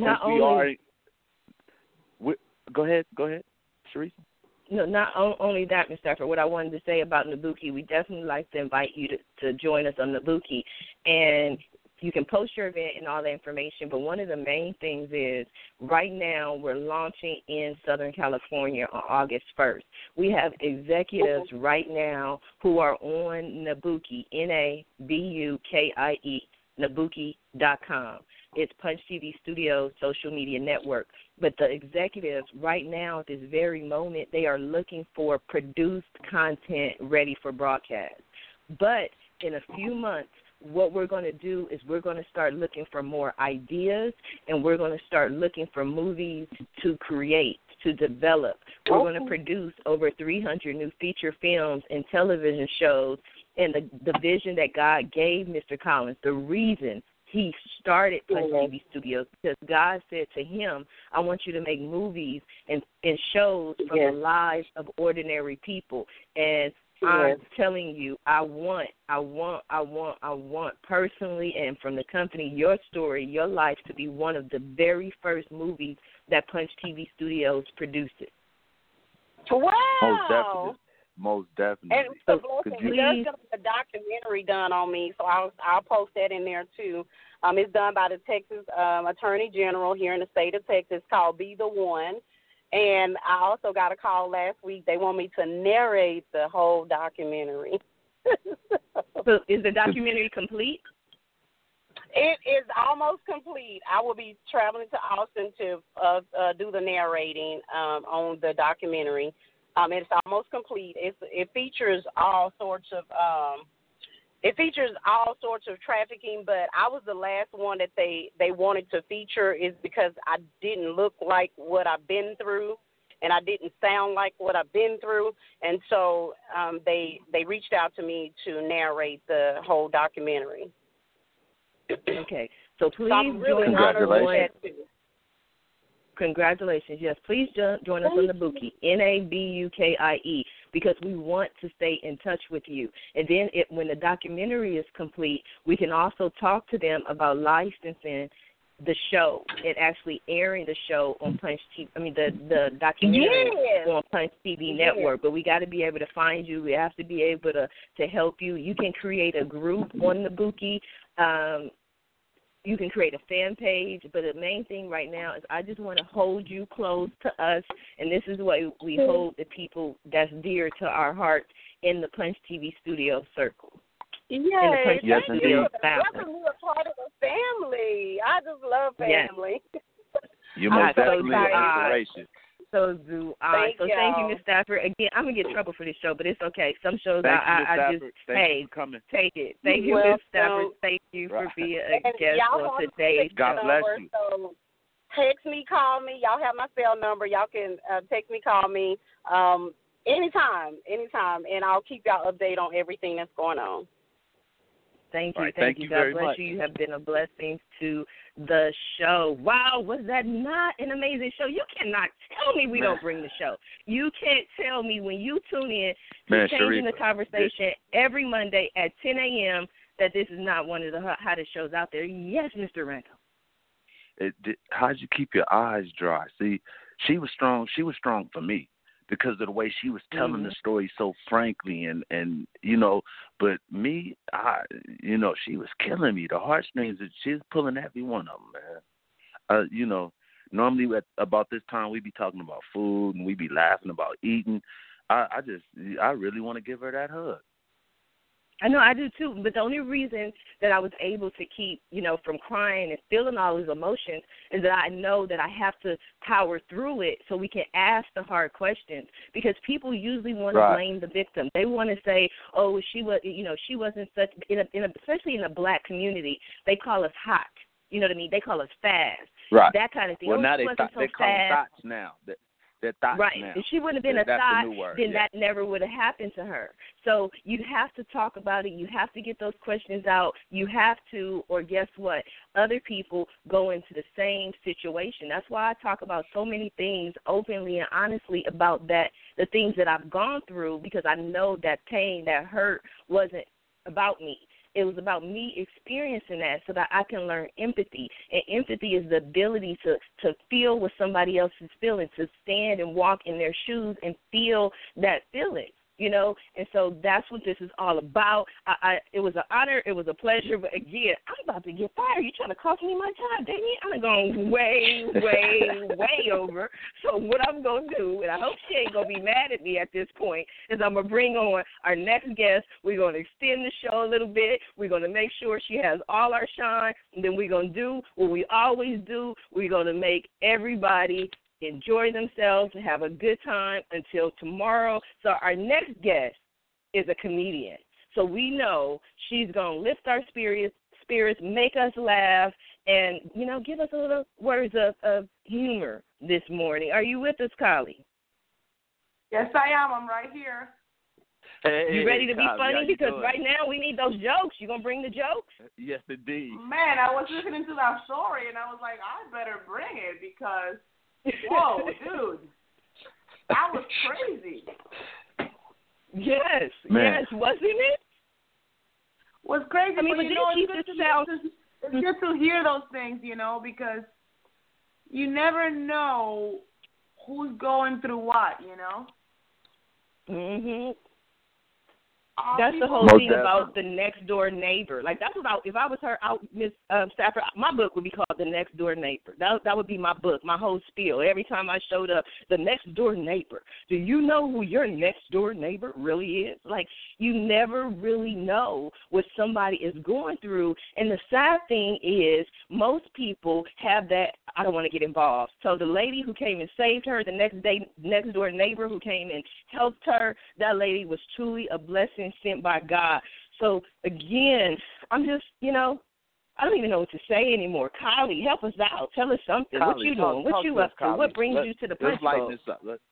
go ahead, Sharice. No, not only that, Mr. Stafford. What I wanted to say about Nabuki, we definitely like to invite you to join us on Nabuki, and you can post your event and all the information, but one of the main things is right now we're launching in Southern California on August 1st. We have executives right now who are on Nabuki, Nabukie, Nabuki.com. It's Punch TV Studios social media network. But the executives right now at this very moment, they are looking for produced content ready for broadcast. But in a few months, what we're going to do is we're going to start looking for more ideas, and we're going to start looking for movies to create, to develop. We're going to produce over 300 new feature films and television shows, and the vision that God gave Mr. Collins, the reason he started Punch TV Studios, because God said to him, I want you to make movies and shows from the lives of ordinary people. And I'm telling you, I want personally and from the company, your story, your life to be one of the very first movies that Punch TV Studios produces. Wow. Most definitely. And so, there's going to be a documentary done on me, so I'll post that in there too. It's done by the Texas Attorney General here in the state of Texas, called Be the One. And I also got a call last week. They want me to narrate the whole documentary. So is the documentary complete? It is almost complete. I will be traveling to Austin to do the narrating on the documentary. It's almost complete. It features all sorts of trafficking, but I was the last one that they wanted to feature, is because I didn't look like what I've been through, and I didn't sound like what I've been through, and so they reached out to me to narrate the whole documentary. Okay, so please join us. Congratulations. Yes, please join us on Nabukie, Nabukie, because we want to stay in touch with you. And then when the documentary is complete, we can also talk to them about licensing the show and actually airing the show on Punch TV. I mean, the documentary on Punch TV Network. But we got to be able to find you. We have to be able to help you. You can create a group on Nabukie. You can create a fan page, but the main thing right now is I just want to hold you close to us, and this is what we hold the people that's dear to our heart in the Punch TV Studio circle. Yes, thank you. Welcome me a part of the family. I just love family. Yes. You most definitely an inspiration. So do I. Thank you, Ms. Stafford. Again, I'm going to get in trouble for this show, but it's okay. Some shows I just, take it. Thank you, Ms. Stafford. Thank you for being a guest on today's show. God bless you. So text me, call me. Y'all have my cell number. Y'all can text me, call me anytime, and I'll keep y'all updated on everything that's going on. Thank you. Right, thank you. God bless much. you. You have been a blessing to the show. Wow, was that not an amazing show? You cannot tell me we don't bring the show. You can't tell me when you tune in to Changing the Conversation every Monday at 10 a.m. that this is not one of the hottest shows out there. Yes, Mr. Ranko. How'd you keep your eyes dry? See, she was strong. She was strong for me. because of the way she was telling the story so frankly and you know, but me, you know, she was killing me. The heartstrings, she was pulling every one of them, man. You know, normally about this time we be talking about food and we be laughing about eating. I really want to give her that hug. I know, I do too, but the only reason that I was able to keep, you know, from crying and feeling all these emotions is that I know that I have to power through it so we can ask the hard questions, because people usually want to blame the victim. They want to say, oh, she wasn't such, especially in the black community, they call us hot. You know what I mean? They call us fast. Right. That kind of thing. Well, now they call them thoughts now. They're thoughts now. If she wouldn't have been a thought, then that never would have happened to her. So you have to talk about it. You have to get those questions out. You have to, or guess what? Other people go into the same situation. That's why I talk about so many things openly and honestly about that, the things that I've gone through, because I know that pain, that hurt wasn't about me. It was about me experiencing that so that I can learn empathy. And empathy is the ability to feel what somebody else is feeling, to stand and walk in their shoes and feel that feeling, you know. And so that's what this is all about. It was an honor. It was a pleasure. But, again, I'm about to get fired. You're trying to cost me my time, didn't you? I'm going way, way over. So what I'm going to do, and I hope she ain't going to be mad at me at this point, is I'm going to bring on our next guest. We're going to extend the show a little bit. We're going to make sure she has all our shine. And then we're going to do what we always do. We're going to make everybody enjoy themselves and have a good time until tomorrow. So our next guest is a comedian. So we know she's going to lift our spirits, make us laugh, and, you know, give us a little words of humor this morning. Are you with us, Kali? Yes, I am. I'm right here. You ready to be funny? Because right now we need those jokes. You going to bring the jokes? Yes, indeed. Man, I was listening to that story, and I was like, I better bring it because, whoa, dude, that was crazy. Yes, wasn't it? Was crazy. I mean, but you know, it's good to hear those things, you know, because you never know who's going through what, you know. Mhm. That's the whole thing about the next door neighbor. Like, that's what if I was her, Miss Stafford, my book would be called The Next Door Neighbor. That would be my book, my whole spiel. Every time I showed up, the next door neighbor. Do you know who your next door neighbor really is? Like, you never really know what somebody is going through. And the sad thing is, most people have that, I don't want to get involved. So the lady who came and saved her, the next door neighbor who came and helped her, that lady was truly a blessing sent by God. So, again, I'm just, you know, I don't even know what to say anymore. Kylie, help us out. Tell us something. What you doing? What you up to? What brings you to the punch bowl? Let's lighten this up.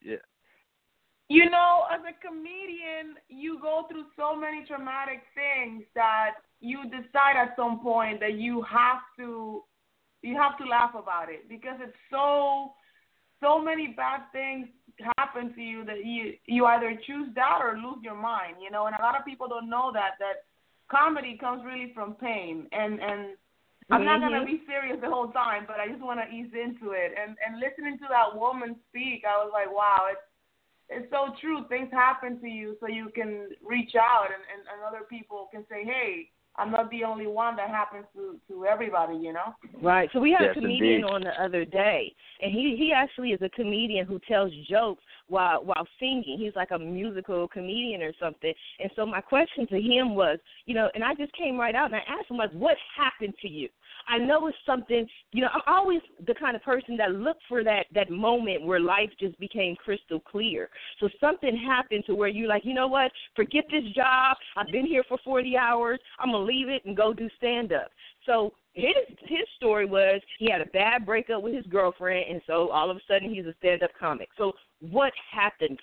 You know, as a comedian, you go through so many traumatic things that you decide at some point that you have to laugh about it, because it's so many bad things happen to you that you either choose that or lose your mind, you know. And a lot of people don't know that comedy comes really from pain. And I'm not going to be serious the whole time, but I just want to ease into it. And listening to that woman speak, I was like, wow, it's so true. Things happen to you so you can reach out and other people can say, hey, I'm not the only one. That happens to everybody, you know? Right. So we had a comedian on the other day, and he actually is a comedian who tells jokes while singing. He's like a musical comedian or something. And so my question to him was, you know, and I just came right out and I asked him, like, what happened to you? I know it's something, you know, I'm always the kind of person that looked for that moment where life just became crystal clear. So something happened to where you're like, you know what, forget this job. I've been here for 40 hours. I'm going to leave it and go do stand-up. So his story was he had a bad breakup with his girlfriend, and so all of a sudden he's a stand-up comic. So what happened?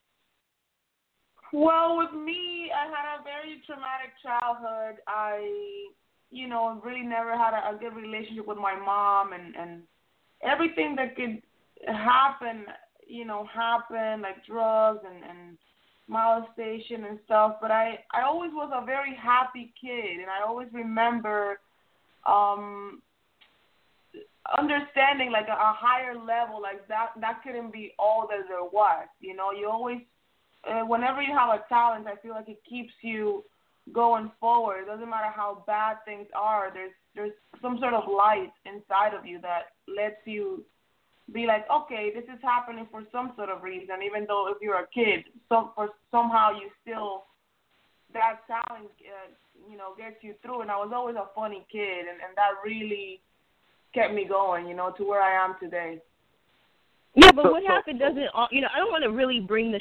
Well, with me, I had a very traumatic childhood. I really never had a good relationship with my mom, and everything that could happen, happened, like drugs and molestation and stuff. But I always was a very happy kid, and I always remember understanding like a higher level, like that couldn't be all that there was. You know, you always, whenever you have a talent, I feel like it keeps you going forward. It doesn't matter how bad things are. There's some sort of light inside of you that lets you be like, okay, this is happening for some sort of reason. Even though if you're a kid, somehow you still, that talent, gets you through. And I was always a funny kid, and that really kept me going, to where I am today. Yeah, but what happened doesn't, I don't want to really bring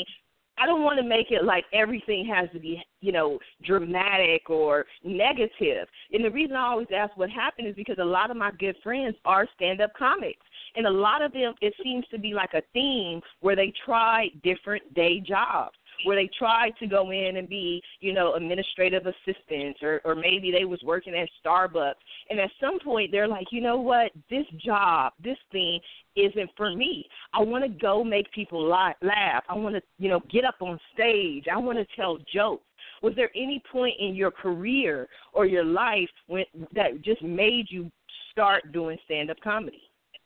I don't want to make it like everything has to be, dramatic or negative. And the reason I always ask what happened is because a lot of my good friends are stand-up comics. And a lot of them, it seems to be like a theme where they try different day jobs, where they try to go in and be, administrative assistants, or maybe they was working at Starbucks. And at some point they're like, you know what, this job, this thing isn't for me. I want to go make people laugh. I want to, get up on stage. I want to tell jokes. Was there any point in your career or your life that just made you start doing stand-up comedy?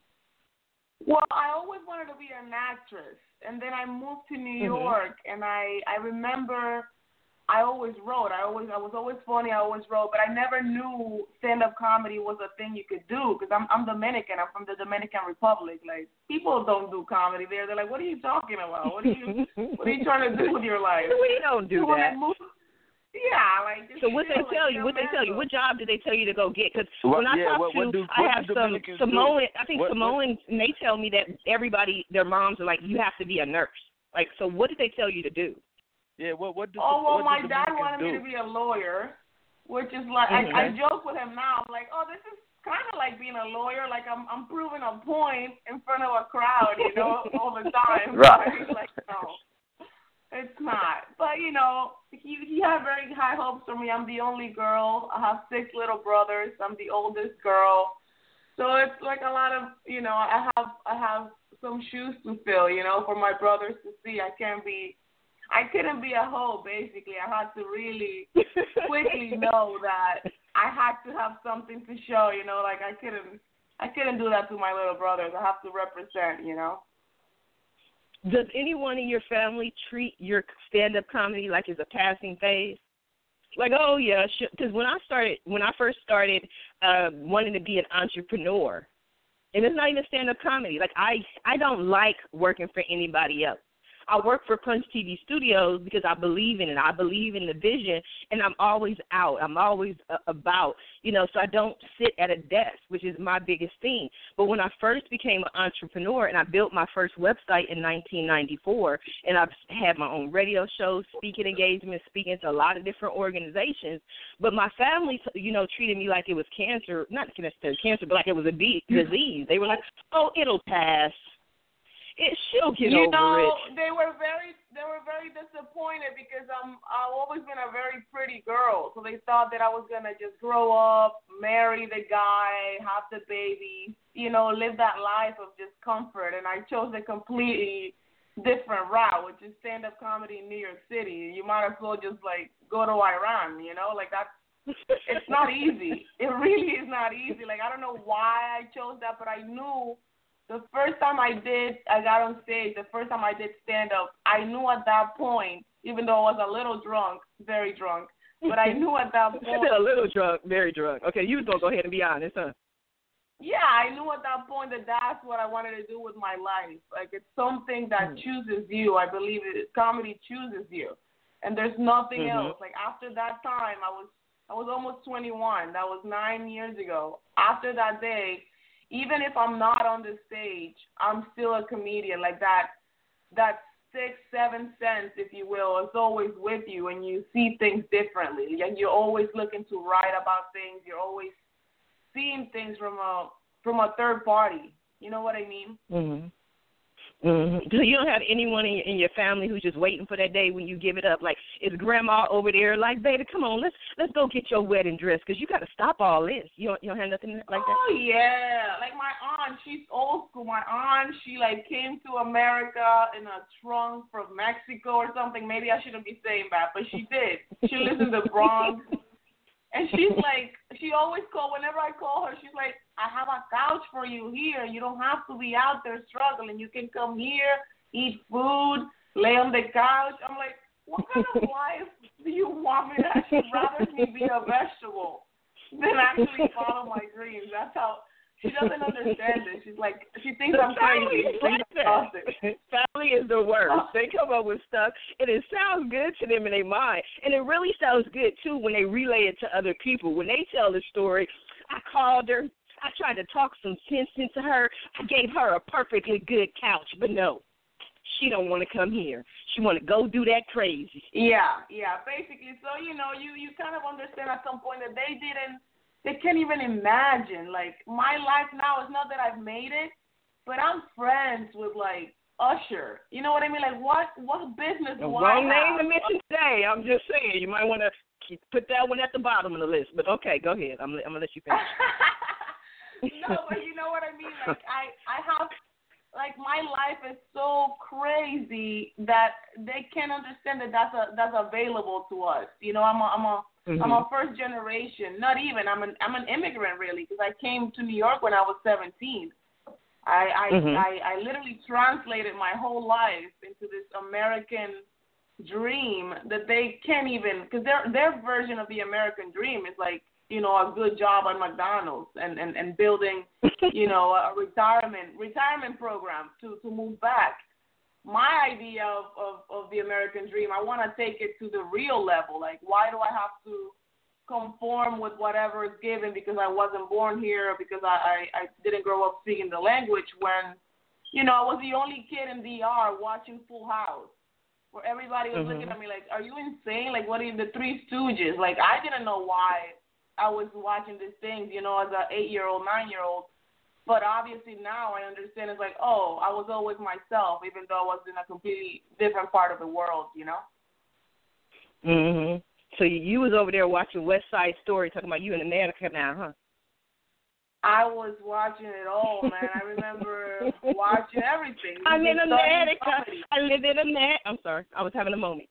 Well, I always wanted to be an actress, and then I moved to New York, and I remember I always wrote. I was always funny. I always wrote, but I never knew stand-up comedy was a thing you could do because I'm Dominican. I'm from the Dominican Republic. Like, people don't do comedy there. They're like, what are you talking about? What are you trying to do with your life? We don't do that. Yeah, like. So what they tell you? What they tell you? What job did they tell you to go get? Because when I talk to, I have some Samoan. I think Samoans, and they tell me that everybody, their moms are like, you have to be a nurse. Like, so what did they tell you to do? Yeah, what do? My dad wanted me to be a lawyer, which is like I joke with him now. I'm like, this is kind of like being a lawyer. Like I'm proving a point in front of a crowd, all the time. Right. He's like, no. It's not. But, he had very high hopes for me. I'm the only girl. I have 6 little brothers. I'm the oldest girl. So it's like a lot of, I have some shoes to fill, for my brothers to see. I couldn't be a hoe, basically. I had to really quickly know that I had to have something to show, like I couldn't do that to my little brothers. I have to represent, Does anyone in your family treat your stand-up comedy like it's a passing phase? Like, oh, yeah, because when I first started wanting to be an entrepreneur, and it's not even stand-up comedy. Like, I don't like working for anybody else. I work for Punch TV Studios because I believe in it. I believe in the vision, and I'm always out. I'm always about, so I don't sit at a desk, which is my biggest thing. But when I first became an entrepreneur and I built my first website in 1994, and I've had my own radio shows, speaking engagements, speaking to a lot of different organizations, but my family, treated me like it was cancer, not necessarily cancer, but like it was a disease. They were like, oh, it'll pass. She'll get over it. They were very disappointed because I've always been a very pretty girl. So they thought that I was gonna just grow up, marry the guy, have the baby, live that life of just comfort. And I chose a completely different route, which is stand-up comedy in New York City. You might as well just like go to Iran, like that's. It's not easy. It really is not easy. Like I don't know why I chose that, but I knew. The first time I got on stage, the first time I did stand-up, I knew at that point, even though I was a little drunk, very drunk, but I knew at that point. A little drunk, very drunk. Okay, you was going to go ahead and be honest, huh? Yeah, I knew at that point that that's what I wanted to do with my life. Like, it's something that chooses you. I believe comedy chooses you. And there's nothing else. Like, after that time, I was almost 21. That was 9 years ago. After that day, even if I'm not on the stage, I'm still a comedian. Like that 6-7 sense, if you will, is always with you, and you see things differently. And you're always looking to write about things. You're always seeing things from a third party. You know what I mean? Mm-hmm. Mm-hmm. So you don't have anyone in your family who's just waiting for that day when you give it up? Like, is grandma over there like, baby, come on, let's go get your wedding dress because you got to stop all this. You don't have nothing like that? Oh, yeah. Like my aunt, she's old school. My aunt, she like came to America in a trunk from Mexico or something. Maybe I shouldn't be saying that, but she did. She lives in the Bronx. And she's like, she always whenever I call her, she's like, I have a couch for you here. You don't have to be out there struggling. You can come here, eat food, lay on the couch. I'm like, what kind of life do you want me to have? She'd rather me be a vegetable than actually follow my dreams. That's how. She doesn't understand it. She's like, she thinks I'm crazy. She thinks I'm Family is the worst. They come up with stuff, and it sounds good to them in their mind. And it really sounds good, too, when they relay it to other people. When they tell the story, I called her. I tried to talk some sense into her. I gave her a perfectly good couch, but no, she don't want to come here. She want to go do that crazy. Yeah, basically. So, you kind of understand at some point that they can't even imagine. Like, my life now is not that I've made it, but I'm friends with, like, Usher. You know what I mean? Like, what business do I have? Wrong name to mention today. I'm just saying. You might want to put that one at the bottom of the list. But, okay, go ahead. I'm going to let you finish. No, but you know what I mean? Like, I have, like, my life is so crazy that they can't understand that that's available to us. You know, I'm a first generation. Not even. I'm an immigrant, really, because I came to New York when I was 17. I literally translated my whole life into this American dream that they can't even, because their version of the American dream is like, you know, a good job at McDonald's and building, you know, a retirement program to move back. My idea of the American dream, I want to take it to the real level. Like, why do I have to conform with whatever is given because I wasn't born here, because I didn't grow up speaking the language, when, you know, I was the only kid in DR watching Full House, where everybody was looking at me like, are you insane? Like, what are you, the Three Stooges? Like, I didn't know why I was watching these things, you know, as an 8-year-old, 9-year-old. But obviously now I understand it's like, oh, I was always myself, even though I was in a completely different part of the world, you know? Mhm. So you was over there watching West Side Story, talking about you in America now, huh? I was watching it all, man. I remember watching everything. I'm in America. I live in America. I'm sorry. I was having a moment.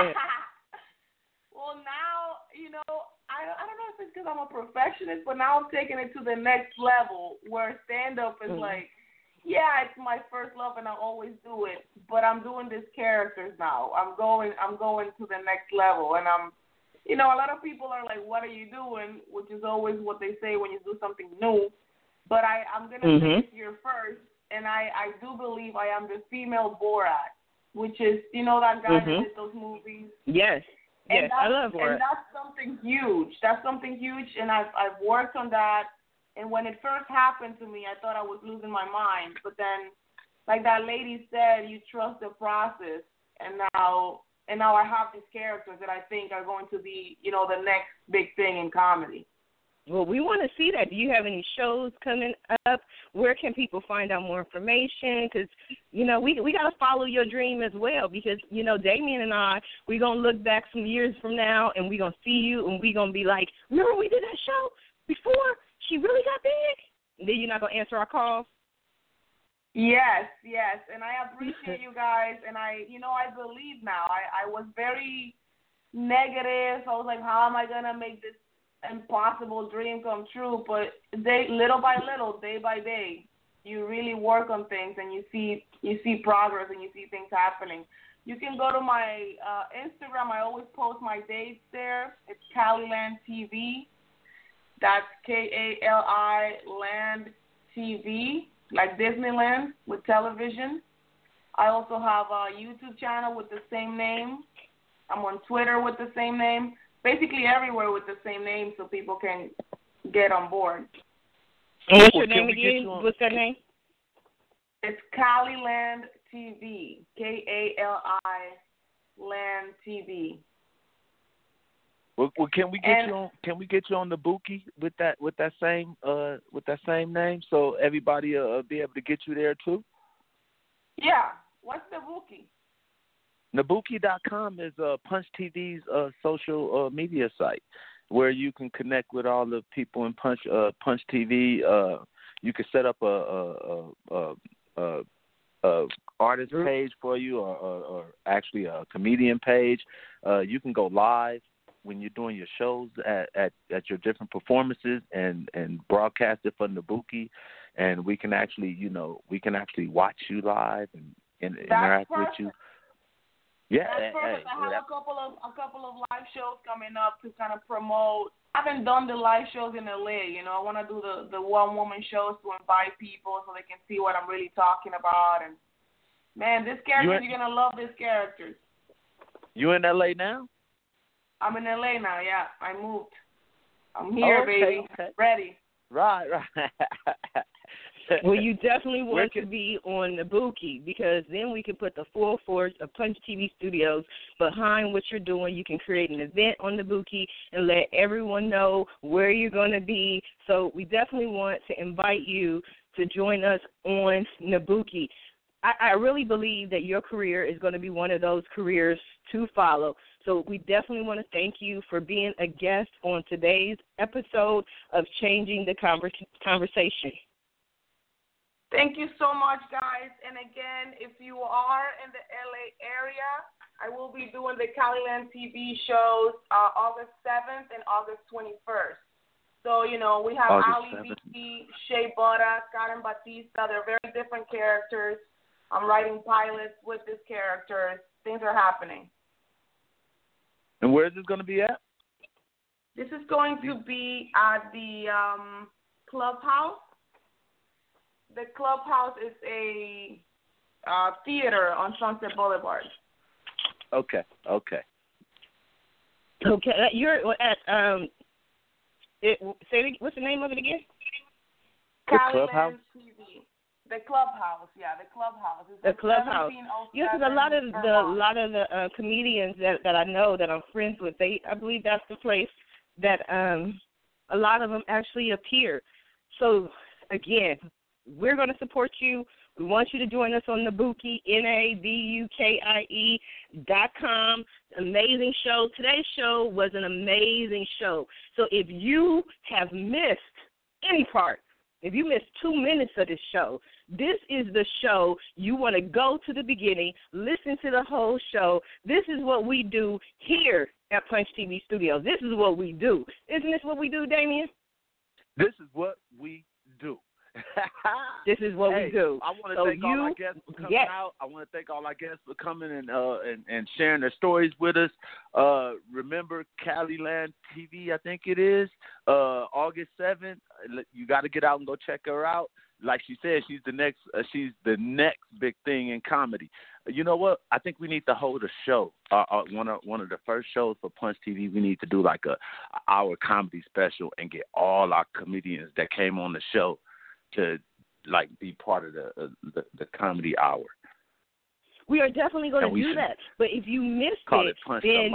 Well, now, you know, I don't know if it's because I'm a perfectionist, but now I'm taking it to the next level where stand-up is like, yeah, it's my first love and I always do it, but I'm doing these characters now. I'm going to the next level, and I'm, you know, a lot of people are like, what are you doing? Which is always what they say when you do something new. But I'm going to say it here first, and I do believe I am the female Borat, which is, you know, that guy that did those movies? Yes. Yes, I love Borat. And that's something huge. And I've worked on that. And when it first happened to me, I thought I was losing my mind. But then, like that lady said, you trust the process. And now I have these characters that I think are going to be, you know, the next big thing in comedy. Well, we want to see that. Do you have any shows coming up? Where can people find out more information? Because, you know, we got to follow your dream as well, because, you know, Damien and I, we're going to look back some years from now, and we're going to see you, and we're going to be like, remember we did that show before? She really got big? And then you're not going to answer our calls? Yes. And I appreciate you guys. And I believe now. I was very negative. I was like, how am I going to make this impossible dream come true? But little by little, day by day, you really work on things, and you see progress, and you see things happening. You can go to my Instagram. I always post my dates there. It's Caliland TV. That's Kali Land TV, like Disneyland with television. I also have a YouTube channel with the same name. I'm on Twitter with the same name. Basically everywhere with the same name, so people can get on board. And what's your name again? What's that name? It's Caliland TV. Kali Land TV. Well, can we get you on? Can we get you on the Buki with that same name, so everybody be able to get you there too? Yeah. What's the Buki? Nabuki.com is Punch TV's social media site, where you can connect with all the people in Punch TV. You can set up a artist page for you, or actually a comedian page. You can go live when you're doing your shows at your different performances and broadcast it for Nabuki, and we can actually watch you live and interact with you. Yeah, that's perfect. I have a couple of live shows coming up to kind of promote. I haven't done the live shows in LA. I want to do the one woman shows to invite people so they can see what I'm really talking about. And man, these characters, you're gonna love these characters. You in LA now? I'm in LA now. Yeah, I moved. I'm here, baby. Okay. Ready. Right. Well, you definitely want to be on Nabuki, because then we can put the full force of Punch TV Studios behind what you're doing. You can create an event on Nabuki and let everyone know where you're going to be. So we definitely want to invite you to join us on Nabuki. I really believe that your career is going to be one of those careers to follow. So we definitely want to thank you for being a guest on today's episode of Changing the Conversation. Thank you so much, guys. And again, if you are in the LA area, I will be doing the Caliland TV shows August 7th and August 21st. So, we have Ali B, Shea Butter, Karen Batista. They're very different characters. I'm writing pilots with these characters. Things are happening. And where is this going to be at? This is going to be at the Clubhouse. The Clubhouse is a theater on Sunset Boulevard. Okay. You're at what's the name of it again? The Clubhouse. TV. The Clubhouse, yeah, the Clubhouse. The Clubhouse. Yeah, because a lot of the comedians that I know that I'm friends with, I believe that's the place that a lot of them actually appear. So again, we're going to support you. We want you to join us on Nabuki, NABUKIE.com. Amazing show. Today's show was an amazing show. So if you have missed any part, if you missed 2 minutes of this show, this is the show. You want to go to the beginning, listen to the whole show. This is what we do here at Punch TV Studios. This is what we do. Isn't this what we do, Damien? This is what we do. This is what we do. I want to thank all our guests for coming out. I want to thank all our guests for coming and sharing their stories with us. Remember Caliland TV, I think it is, August 7th. You got to get out and go check her out. Like she said, she's the next big thing in comedy. You know what? I think we need to hold a show. One of the first shows for Punch TV. We need to do like our comedy special and get all our comedians that came on the show to like be part of the comedy hour. We are definitely going to do that. But if you missed it, then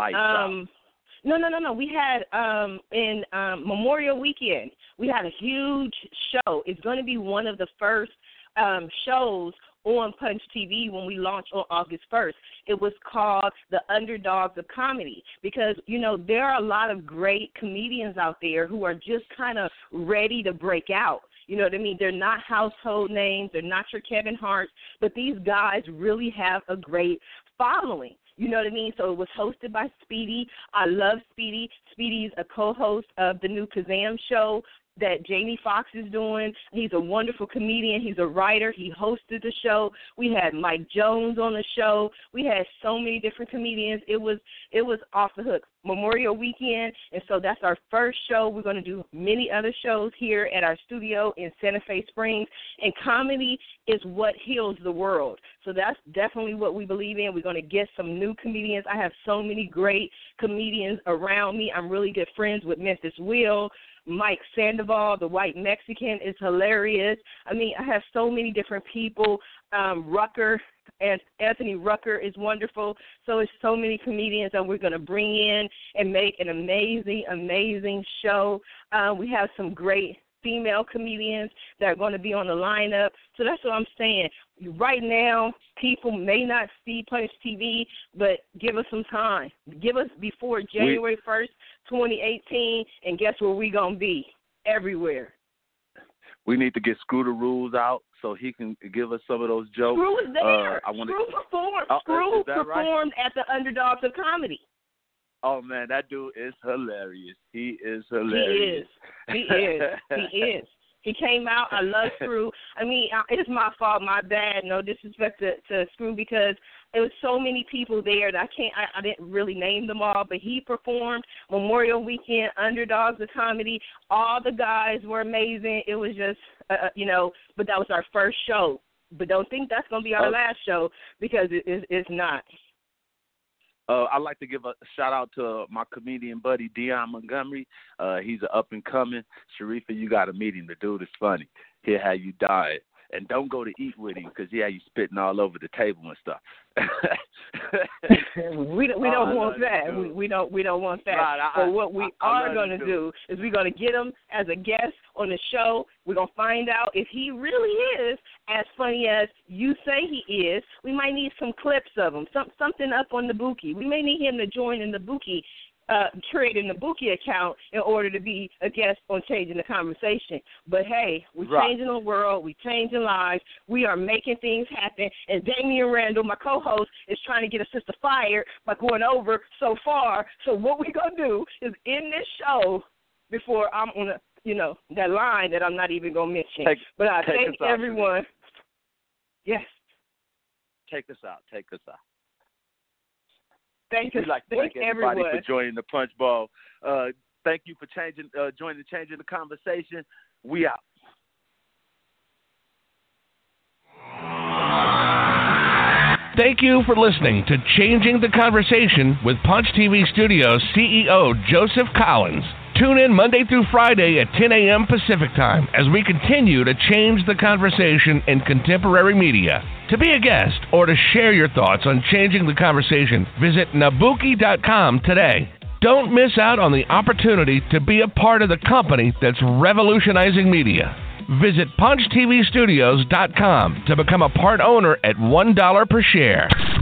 no. We had in Memorial Weekend, we had a huge show. It's going to be one of the first shows on Punch TV when we launched on August 1st. It was called The Underdogs of Comedy because, there are a lot of great comedians out there who are just kind of ready to break out. You know what I mean? They're not household names. They're not your Kevin Hart's, but these guys really have a great following. You know what I mean? So it was hosted by Speedy. I love Speedy. Speedy's a co-host of the new Kazam show that Jamie Foxx is doing. He's a wonderful comedian. He's a writer. He hosted the show. We had Mike Jones on the show. We had so many different comedians. It was off the hook. Memorial Weekend, and so that's our first show. We're going to do many other shows here at our studio in Santa Fe Springs, and comedy is what heals the world. So that's definitely what we believe in. We're going to get some new comedians. I have so many great comedians around me. I'm really good friends with Memphis Will. Mike Sandoval, the white Mexican, is hilarious. I mean, I have so many different people. Rucker, and Anthony Rucker is wonderful. So it's so many comedians that we're going to bring in and make an amazing, amazing show. We have some great female comedians that are going to be on the lineup. So that's what I'm saying. Right now, people may not see Punch TV, but give us some time. Give us before January 1st, 2018, and guess where we're going to be? Everywhere. We need to get Scooter Rules out so he can give us some of those jokes. Screw is there. Screw performed. Screw performed at the Underdogs of Comedy. Oh, man, that dude is hilarious. He is hilarious. He is. He came out. I love Screw. I mean, it's my fault, my bad. No disrespect to Screw, because there was so many people there that I didn't really name them all, but he performed Memorial Weekend, Underdogs of Comedy. All the guys were amazing. It was just, but that was our first show. But don't think that's going to be our last show, because it's not. I'd like to give a shout-out to my comedian buddy, Dion Montgomery. He's an up-and-coming. Sharifa, you got to meet him. The dude is funny. He'll have you dying. And don't go to eat with him, because he had you spitting all over the table and stuff. we don't want that. We don't want that. Right, but what we are going to do is we're going to get him as a guest on the show. We're going to find out if he really is as funny as you say he is. We might need some clips of him, something up on the Buki. We may need him to join in the Buki, creating the Buki account in order to be a guest on Changing the Conversation. But, hey, we're changing the world. We're changing lives. We are making things happen. And Damian Randall, my co-host, is trying to get a sister fired by going over so far. So what we're going to do is end this show before I'm on that line that I'm not even going to mention. But I thank everyone. Yes. Take us out. We'd like to thank everybody for joining the Punch Bowl. Thank you for changing the conversation. We out. Thank you for listening to Changing the Conversation with Punch TV Studios CEO Joseph Collins. Tune in Monday through Friday at 10 a.m. Pacific Time as we continue to change the conversation in contemporary media. To be a guest or to share your thoughts on Changing the Conversation, visit Nabuki.com today. Don't miss out on the opportunity to be a part of the company that's revolutionizing media. Visit PunchTVstudios.com to become a part owner at $1 per share.